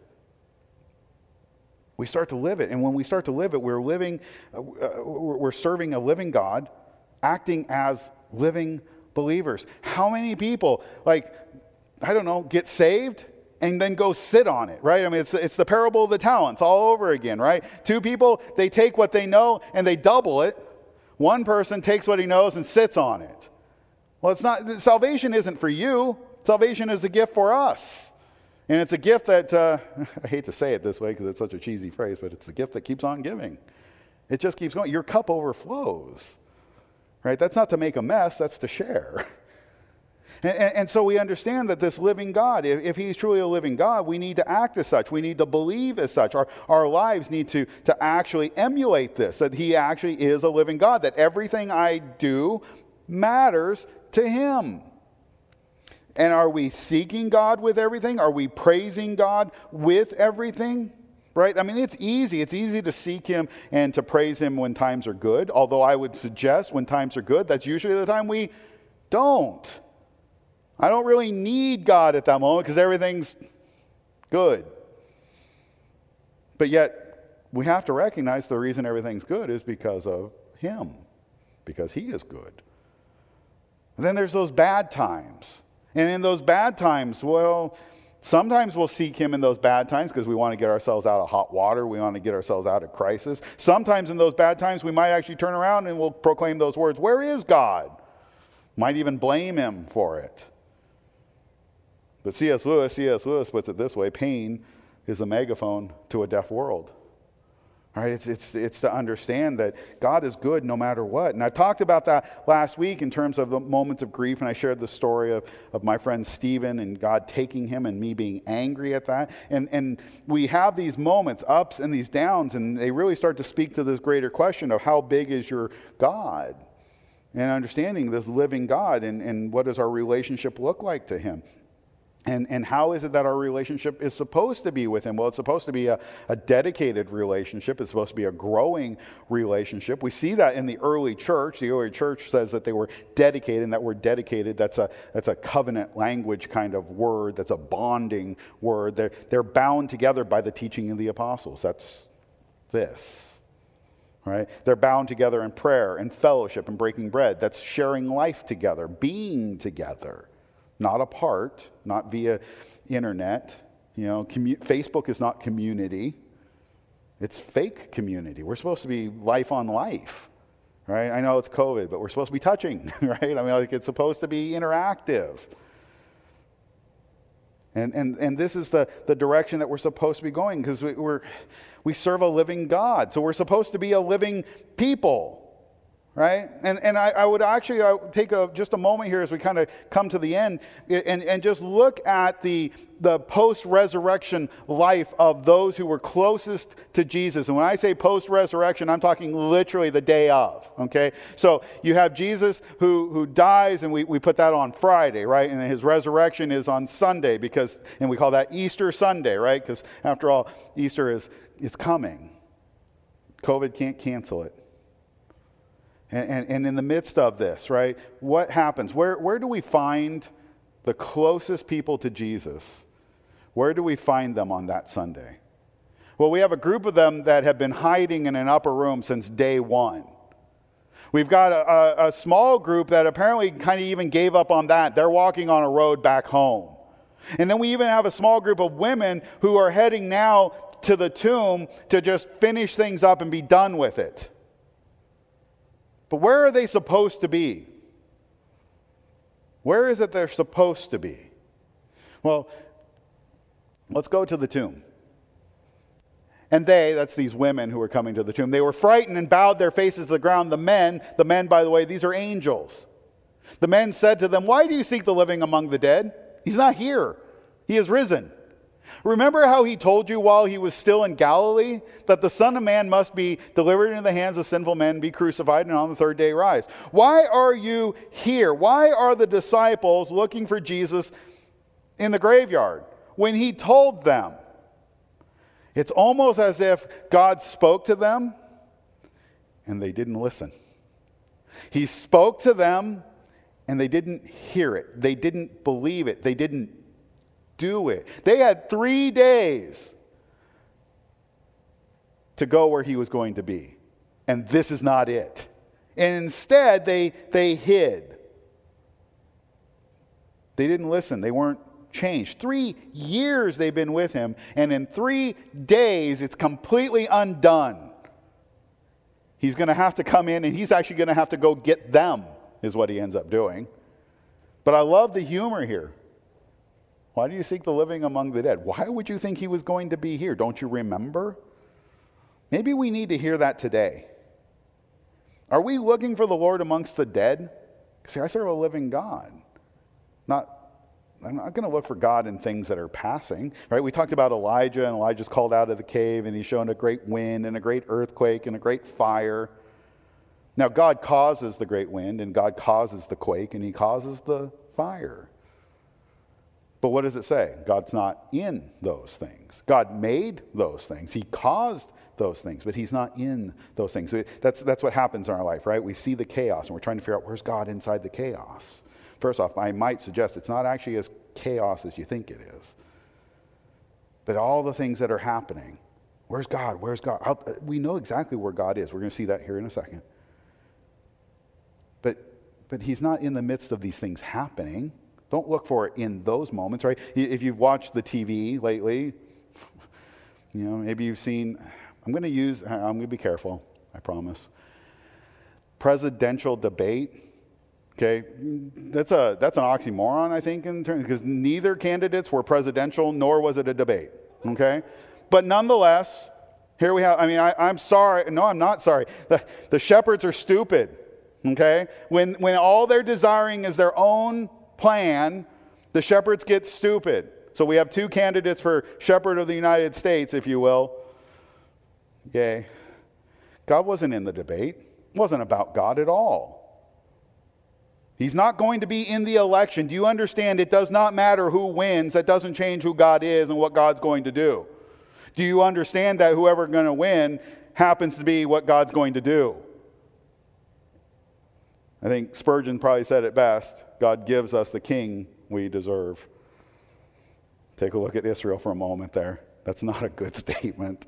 We start to live it. And when we start to live it, we're serving a living God, acting as living believers. How many people, get saved and then go sit on it, right? I mean, it's the parable of the talents all over again, right? Two people, they take what they know and they double it. One person takes what he knows and sits on it. Well, salvation isn't for you. Salvation is a gift for us. And it's a gift that, I hate to say it this way because it's such a cheesy phrase, but it's the gift that keeps on giving. It just keeps going. Your cup overflows, right? That's not to make a mess, that's to share. And so we understand that this living God, if he's truly a living God, we need to act as such. We need to believe as such. Our lives need to actually emulate this, that he actually is a living God, that everything I do matters to him. And are we seeking God with everything? Are we praising God with everything? Right? I mean, it's easy. It's easy to seek him and to praise him when times are good. Although I would suggest when times are good, that's usually the time we don't. I don't really need God at that moment because everything's good. But yet, we have to recognize the reason everything's good is because of him. Because he is good. And then there's those bad times. And in those bad times, well, sometimes we'll seek him in those bad times because we want to get ourselves out of hot water. We want to get ourselves out of crisis. Sometimes in those bad times, we might actually turn around and we'll proclaim those words, "Where is God?" Might even blame him for it. But C.S. Lewis puts it this way: pain is a megaphone to a deaf world. All right, it's to understand that God is good no matter what. And I talked about that last week in terms of the moments of grief, and I shared the story of my friend Stephen and God taking him and me being angry at that. And we have these moments, ups and these downs, and they really start to speak to this greater question of how big is your God? And understanding this living God and what does our relationship look like to him? And how is it that our relationship is supposed to be with him? Well, it's supposed to be a dedicated relationship. It's supposed to be a growing relationship. We see that in the early church. The early church says that they were dedicated, and that word dedicated, that's a covenant language kind of word. That's a bonding word. They're bound together by the teaching of the apostles. That's this. Right? They're bound together in prayer and fellowship and breaking bread. That's sharing life together, being together. Not apart, not via internet. Facebook is not community. It's fake community. We're supposed to be life on life, right? I know it's COVID, but we're supposed to be touching, right? I mean, it's supposed to be interactive. And this is the direction that we're supposed to be going because we serve a living God. So we're supposed to be a living people. right? And I would take just a moment here as we kind of come to the end and just look at the post-resurrection life of those who were closest to Jesus. And when I say post-resurrection, I'm talking literally the day of, okay? So you have Jesus who dies, and we put that on Friday, right? And his resurrection is on Sunday and we call that Easter Sunday, right? Because after all, Easter is coming. COVID can't cancel it. And in the midst of this, right, what happens? Where do we find the closest people to Jesus? Where do we find them on that Sunday? Well, we have a group of them that have been hiding in an upper room since day one. We've got a small group that apparently kind of even gave up on that. They're walking on a road back home. And then we even have a small group of women who are heading now to the tomb to just finish things up and be done with it. But where are they supposed to be? Where is it they're supposed to be? Well, let's go to the tomb. And that's these women who were coming to the tomb. They were frightened and bowed their faces to the ground. The men, by the way, these are angels. The men said to them, "Why do you seek the living among the dead? He's not here. He is risen. Remember how he told you while he was still in Galilee that the Son of Man must be delivered into the hands of sinful men, be crucified, and on the third day rise. Why are you here? Why are the disciples looking for Jesus in the graveyard when he told them?" It's almost as if God spoke to them and they didn't listen. He spoke to them and they didn't hear it. They didn't believe it. They didn't do it. They had 3 days to go where he was going to be. And this is not it. And instead, they hid. They didn't listen. They weren't changed. 3 years they've been with him, and in 3 days, it's completely undone. He's going to have to come in, and he's actually going to have to go get them, is what he ends up doing. But I love the humor here. Why do you seek the living among the dead? Why would you think he was going to be here? Don't you remember? Maybe we need to hear that today. Are we looking for the Lord amongst the dead? See, I serve a living God. I'm not going to look for God in things that are passing, right? We talked about Elijah, and Elijah's called out of the cave, and he's shown a great wind and a great earthquake and a great fire. Now, God causes the great wind, and God causes the quake, and he causes the fire. But what does it say? God's not in those things. God made those things. He caused those things, but he's not in those things. So that's what happens in our life, right? We see the chaos, and we're trying to figure out where's God inside the chaos. First off, I might suggest it's not actually as chaos as you think it is. But all the things that are happening, where's God? Where's God? We know exactly where God is. We're going to see that here in a second. But he's not in the midst of these things happening. Don't look for it in those moments, right? If you've watched the TV lately, maybe you've seen, I'm going to be careful, I promise. Presidential debate. Okay, that's an oxymoron, I think, because neither candidates were presidential, nor was it a debate. Okay, but nonetheless, here we have. I'm sorry. No, I'm not sorry. The shepherds are stupid. Okay, when all they're desiring is their own plan, the shepherds get stupid. So we have 2 candidates for shepherd of the United States, if you will. Yay. God wasn't in the debate. It wasn't about God at all. He's not going to be in the election. Do you understand? It does not matter who wins. That doesn't change who God is and what God's going to do. Do you understand that whoever's going to win happens to be what God's going to do? I think Spurgeon probably said it best. God gives us the king we deserve. Take a look at Israel for a moment there. That's not a good statement.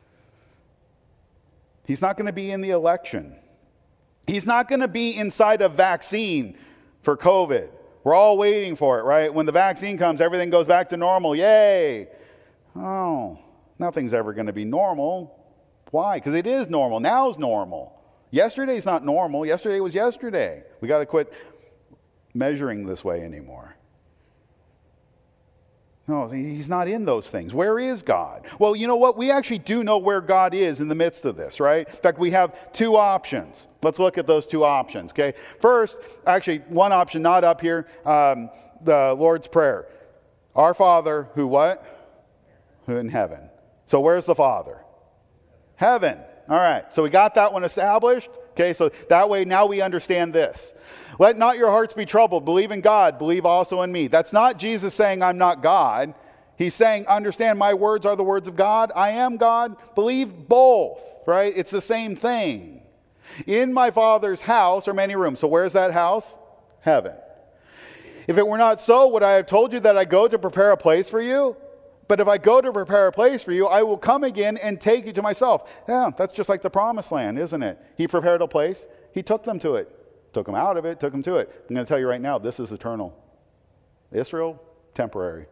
He's not going to be in the election. He's not going to be inside a vaccine for COVID. We're all waiting for it, right? When the vaccine comes, everything goes back to normal. Yay! Oh, nothing's ever going to be normal. Why? Because it is normal. Now's normal. Yesterday's not normal. Yesterday was yesterday. We got to quit measuring this way anymore. No, he's not in those things. Where is God? Well, you know what? We actually do know where God is in the midst of this, right? In fact, we have two options. Let's look at those two options, okay? First, actually, one option not up here, the Lord's Prayer. Our Father, who what? Who in heaven. So where's the Father? Heaven. All right, so we got that one established. Okay, so that way now we understand this. Let not your hearts be troubled. Believe in God. Believe also in me. That's not Jesus saying I'm not God. He's saying, understand my words are the words of God. I am God. Believe both, right? It's the same thing. In my Father's house are many rooms. So where's that house? Heaven. If it were not so, would I have told you that I go to prepare a place for you? But if I go to prepare a place for you, I will come again and take you to myself. Yeah, that's just like the promised land, isn't it? He prepared a place. He took them to it. Took them out of it, took them to it. I'm going to tell you right now, this is eternal. Israel, temporary.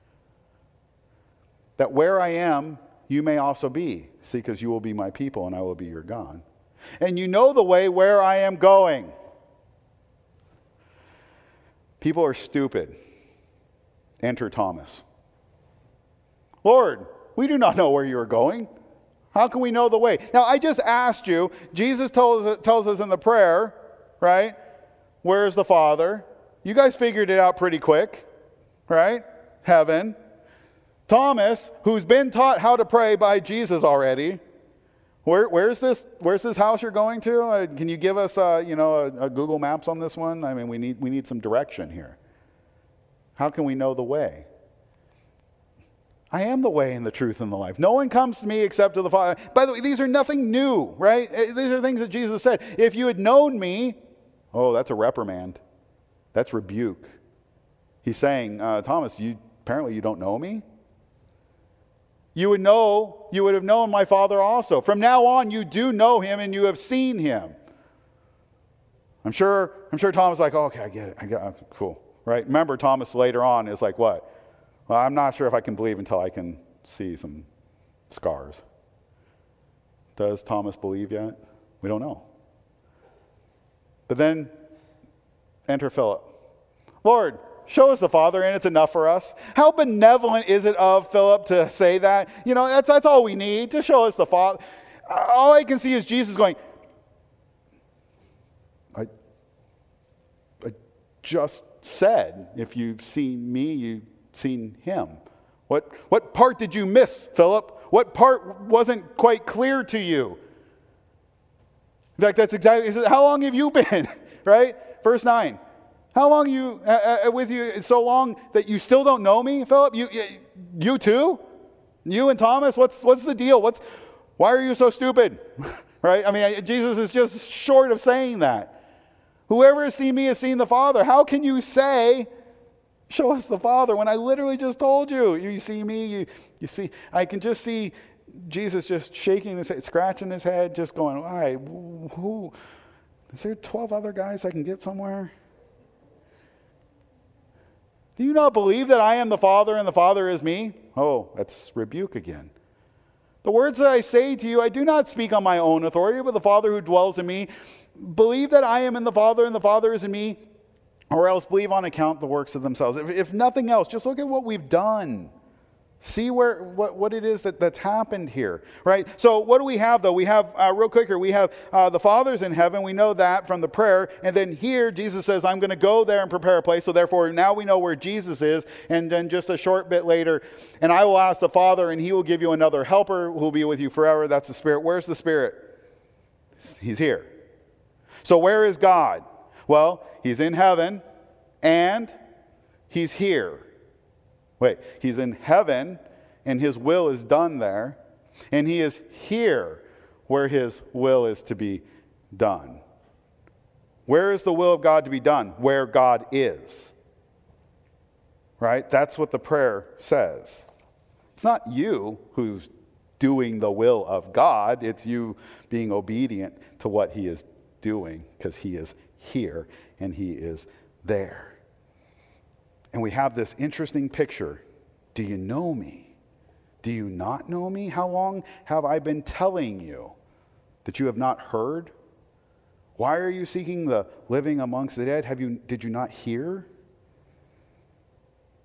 That where I am, you may also be. See, because you will be my people and I will be your God. And you know the way where I am going. People are stupid. Enter Thomas. Lord, we do not know where you are going. How can we know the way? Now, I just asked you, Jesus tells us in the prayer, right? Where's the Father? You guys figured it out pretty quick, right? Heaven. Thomas, who's been taught how to pray by Jesus already, where's this house you're going to? Can you give us a Google Maps on this one? I mean, we need some direction here. How can we know the way? I am the way and the truth and the life. No one comes to me except to the Father. By the way, these are nothing new, right? These are things that Jesus said. If you had known me, oh, that's a reprimand. That's rebuke. He's saying, Thomas, apparently you don't know me. You would have known my Father also. From now on, you do know him and you have seen him. I'm sure Thomas is like, oh, okay, I get it. Cool, right? Remember, Thomas later on is like, what? Well, I'm not sure if I can believe until I can see some scars. Does Thomas believe yet? We don't know. But then enter Philip. Lord, show us the Father and it's enough for us. How benevolent is it of Philip to say that? You know, that's all we need. Just show us the Father. All I can see is Jesus going, I just said, if you've seen me, you've seen him. What part did you miss, Philip? What part wasn't quite clear to you? In fact, that's exactly, he says, how long have you been? Right? Verse 9. How long you with you? So long that you still don't know me, Philip? You too? You and Thomas? What's the deal? Why are you so stupid? Right? I mean, Jesus is just short of saying that. Whoever has seen me has seen the Father. How can you say, show us the Father, when I literally just told you? You see me, you see, I can just see Jesus just shaking his head, scratching his head, just going, all right, who? Is there 12 other guys I can get somewhere? Do you not believe that I am the Father and the Father is me? Oh, that's rebuke again. The words that I say to you, I do not speak on my own authority, but the Father who dwells in me. Believe that I am in the Father and the Father is in me, or else believe on account the works of themselves. If nothing else, just look at what we've done. See what it is that's happened here, right? So what do we have, though? We have, real quick here, we have the Father's in heaven. We know that from the prayer. And then here, Jesus says, I'm going to go there and prepare a place. So therefore, now we know where Jesus is. And then just a short bit later, and I will ask the Father, and he will give you another helper who will be with you forever. That's the Spirit. Where's the Spirit? He's here. So where is God? Well, he's in heaven, and he's here. Wait, he's in heaven, and his will is done there, and he is here where his will is to be done. Where is the will of God to be done? Where God is. Right? That's what the prayer says. It's not you who's doing the will of God. It's you being obedient to what he is doing, because he is here and he is there. And we have this interesting picture. Do you know me? Do you not know me? How long have I been telling you that you have not heard? Why are you seeking the living amongst the dead? Did you not hear?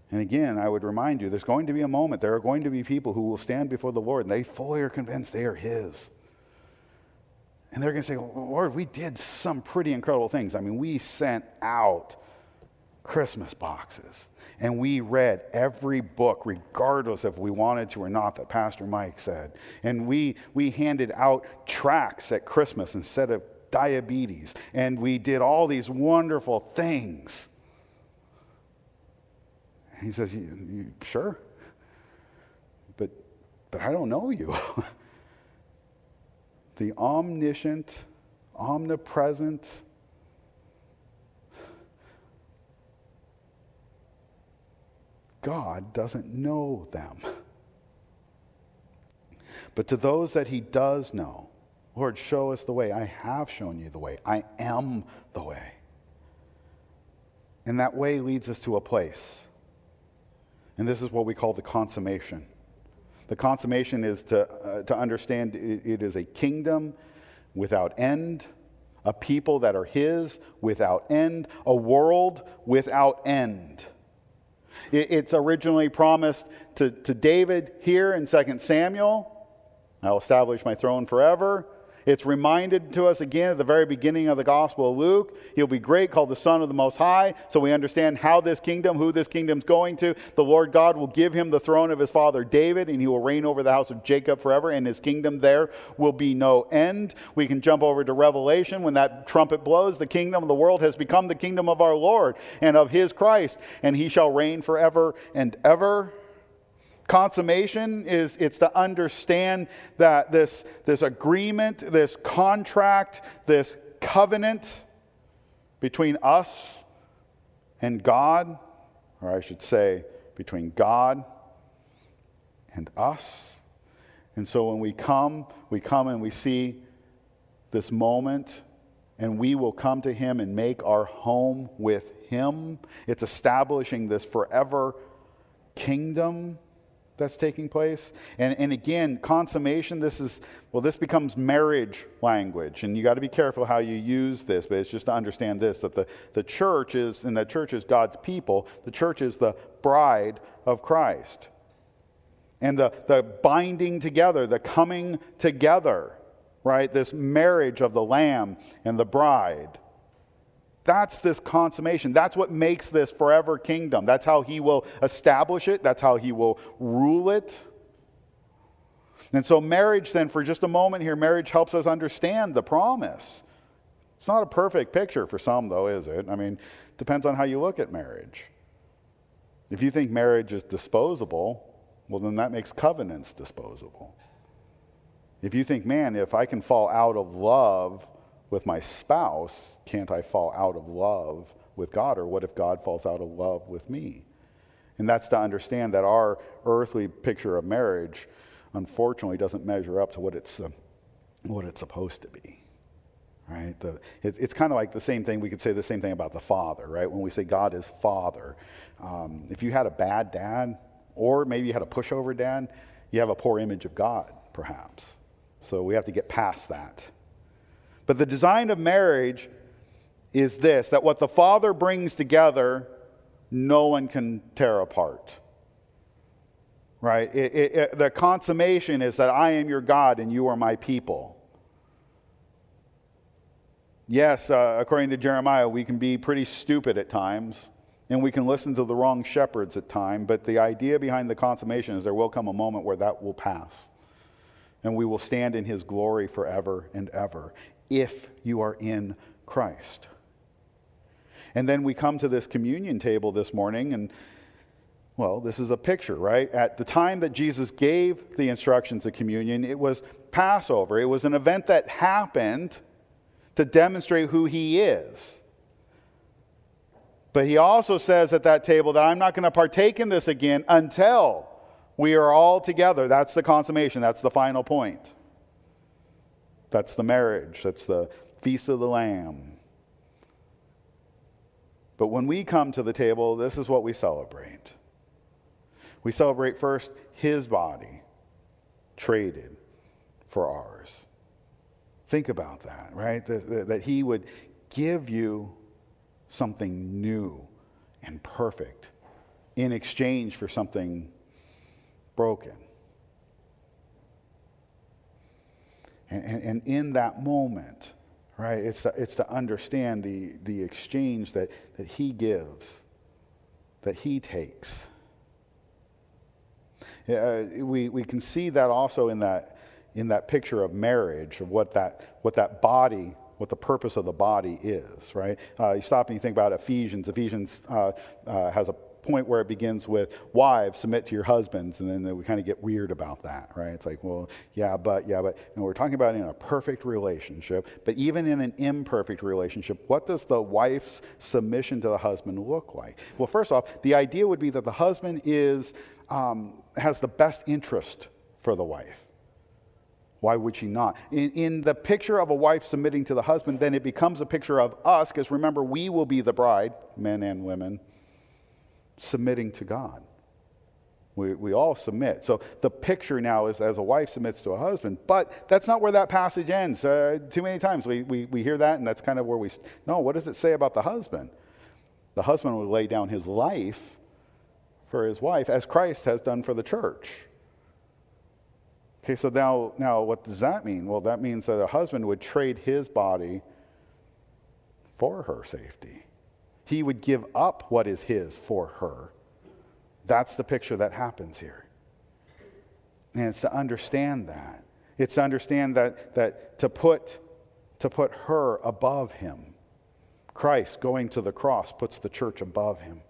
And again, I would remind you, there's going to be a moment, there are going to be people who will stand before the Lord and they fully are convinced they are His. And they're going to say, Lord, we did some pretty incredible things. I mean, we sent out Christmas boxes and we read every book, regardless if we wanted to or not, that Pastor Mike said. And we handed out tracts at Christmas instead of diabetes. And we did all these wonderful things. He says, you sure? But I don't know you. The omniscient, omnipresent, God doesn't know them. But to those that He does know, Lord, show us the way. I have shown you the way. I am the way. And that way leads us to a place. And this is what we call the consummation. The consummation is to understand it is a kingdom without end, a people that are His without end, a world without end. It's originally promised to David here in 2 Samuel. I will establish my throne forever. It's reminded to us again at the very beginning of the Gospel of Luke. He'll be great, called the Son of the Most High. So we understand how this kingdom, who this kingdom's going to. The Lord God will give him the throne of his father David, and he will reign over the house of Jacob forever, and his kingdom there will be no end. We can jump over to Revelation. When that trumpet blows, the kingdom of the world has become the kingdom of our Lord and of his Christ, and he shall reign forever and ever. Consummation it's to understand that this agreement, this contract, this covenant between us and God, or I should say between God and us. And so when we come and we see this moment, and we will come to Him and make our home with Him. It's establishing this forever kingdom that's taking place. And again, consummation, this becomes marriage language. And you got to be careful how you use this, but it's just to understand this, that the church is, and the church is God's people, the church is the bride of Christ. And the binding together, the coming together, right? This marriage of the Lamb and the bride. That's this consummation. That's what makes this forever kingdom. That's how He will establish it. That's how He will rule it. And so marriage then, for just a moment here, marriage helps us understand the promise. It's not a perfect picture for some, though, is it? I mean, it depends on how you look at marriage. If you think marriage is disposable, well, then that makes covenants disposable. If you think, man, if I can fall out of love with my spouse, can't I fall out of love with God? Or what if God falls out of love with me? And that's to understand that our earthly picture of marriage, unfortunately, doesn't measure up to what it's supposed to be. Right? It's kind of like the same thing. We could say the same thing about the Father, right? When we say God is Father, if you had a bad dad, or maybe you had a pushover dad, you have a poor image of God, perhaps. So we have to get past that. But the design of marriage is this, that what the Father brings together, no one can tear apart. Right? The consummation is that I am your God and you are my people. Yes, according to Jeremiah, we can be pretty stupid at times, and we can listen to the wrong shepherds at times, but the idea behind the consummation is there will come a moment where that will pass, and we will stand in His glory forever and ever. If you are in Christ. And then we come to this communion table this morning, and, well, this is a picture, right? At the time that Jesus gave the instructions of communion, it was Passover. It was an event that happened to demonstrate who He is. But He also says at that table that I'm not going to partake in this again until we are all together. That's the consummation. That's the final point. That's the marriage. That's the Feast of the Lamb. But when we come to the table, this is what we celebrate. We celebrate first His body traded for ours. Think about that, right? That He would give you something new and perfect in exchange for something broken. And in that moment, right, it's to understand the exchange that he gives, that he takes. We can see that also in that picture of marriage, of what that body, what the purpose of the body is, right? You stop and you think about Ephesians. Ephesians has a point where it begins with, wives, submit to your husbands, and then we kind of get weird about that, right? It's like, well, yeah, but, we're talking about in a perfect relationship, but even in an imperfect relationship, what does the wife's submission to the husband look like? Well, first off, the idea would be that the husband has the best interest for the wife. Why would she not? In the picture of a wife submitting to the husband, then it becomes a picture of us, because remember, we will be the bride, men and women, submitting to God. We all submit. So the picture now is as a wife submits to a husband, but that's not where that passage ends. Too many times we hear that, and that's kind of where no, what does it say about the husband? The husband will lay down his life for his wife, as Christ has done for the church. Okay, so now what does that mean? Well, that means that a husband would trade his body for her safety. He would give up what is his for her. That's the picture that happens here. And it's to understand that. It's to understand that to put her above him. Christ going to the cross puts the church above him.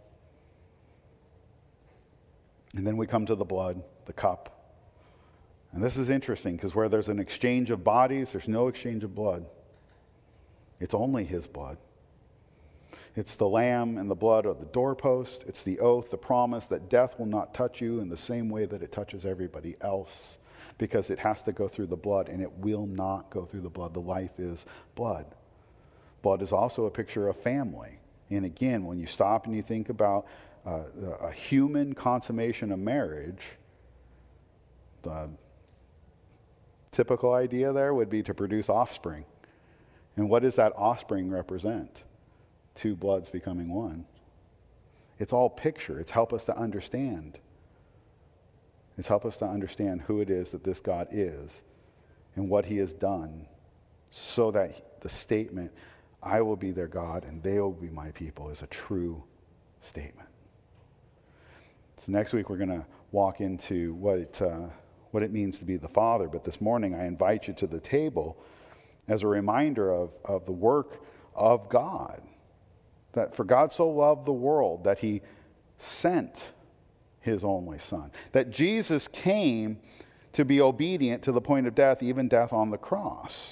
And then we come to the blood, the cup. And this is interesting, because where there's an exchange of bodies, there's no exchange of blood. It's only his blood. It's the lamb and the blood of the doorpost. It's the oath, the promise that death will not touch you in the same way that it touches everybody else, because it has to go through the blood, and it will not go through the blood. The life is blood. Blood is also a picture of family. And again, when you stop and you think about a human consummation of marriage, the typical idea there would be to produce offspring. And what does that offspring represent? Two bloods becoming one. It's all picture. It's help us to understand. It's help us to understand who it is that this God is and what he has done, so that the statement, I will be their God and they will be my people, is a true statement. So next week we're going to walk into what it means to be the Father. But this morning I invite you to the table as a reminder of the work of God. That for God so loved the world that he sent his only Son. That Jesus came to be obedient to the point of death, even death on the cross.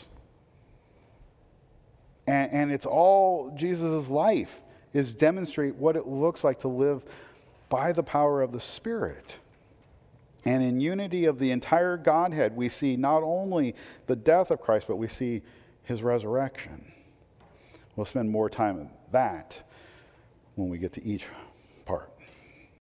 And it's all Jesus' life is demonstrate what it looks like to live by the power of the Spirit. And in unity of the entire Godhead, we see not only the death of Christ, but we see his resurrection. We'll spend more time on that when we get to each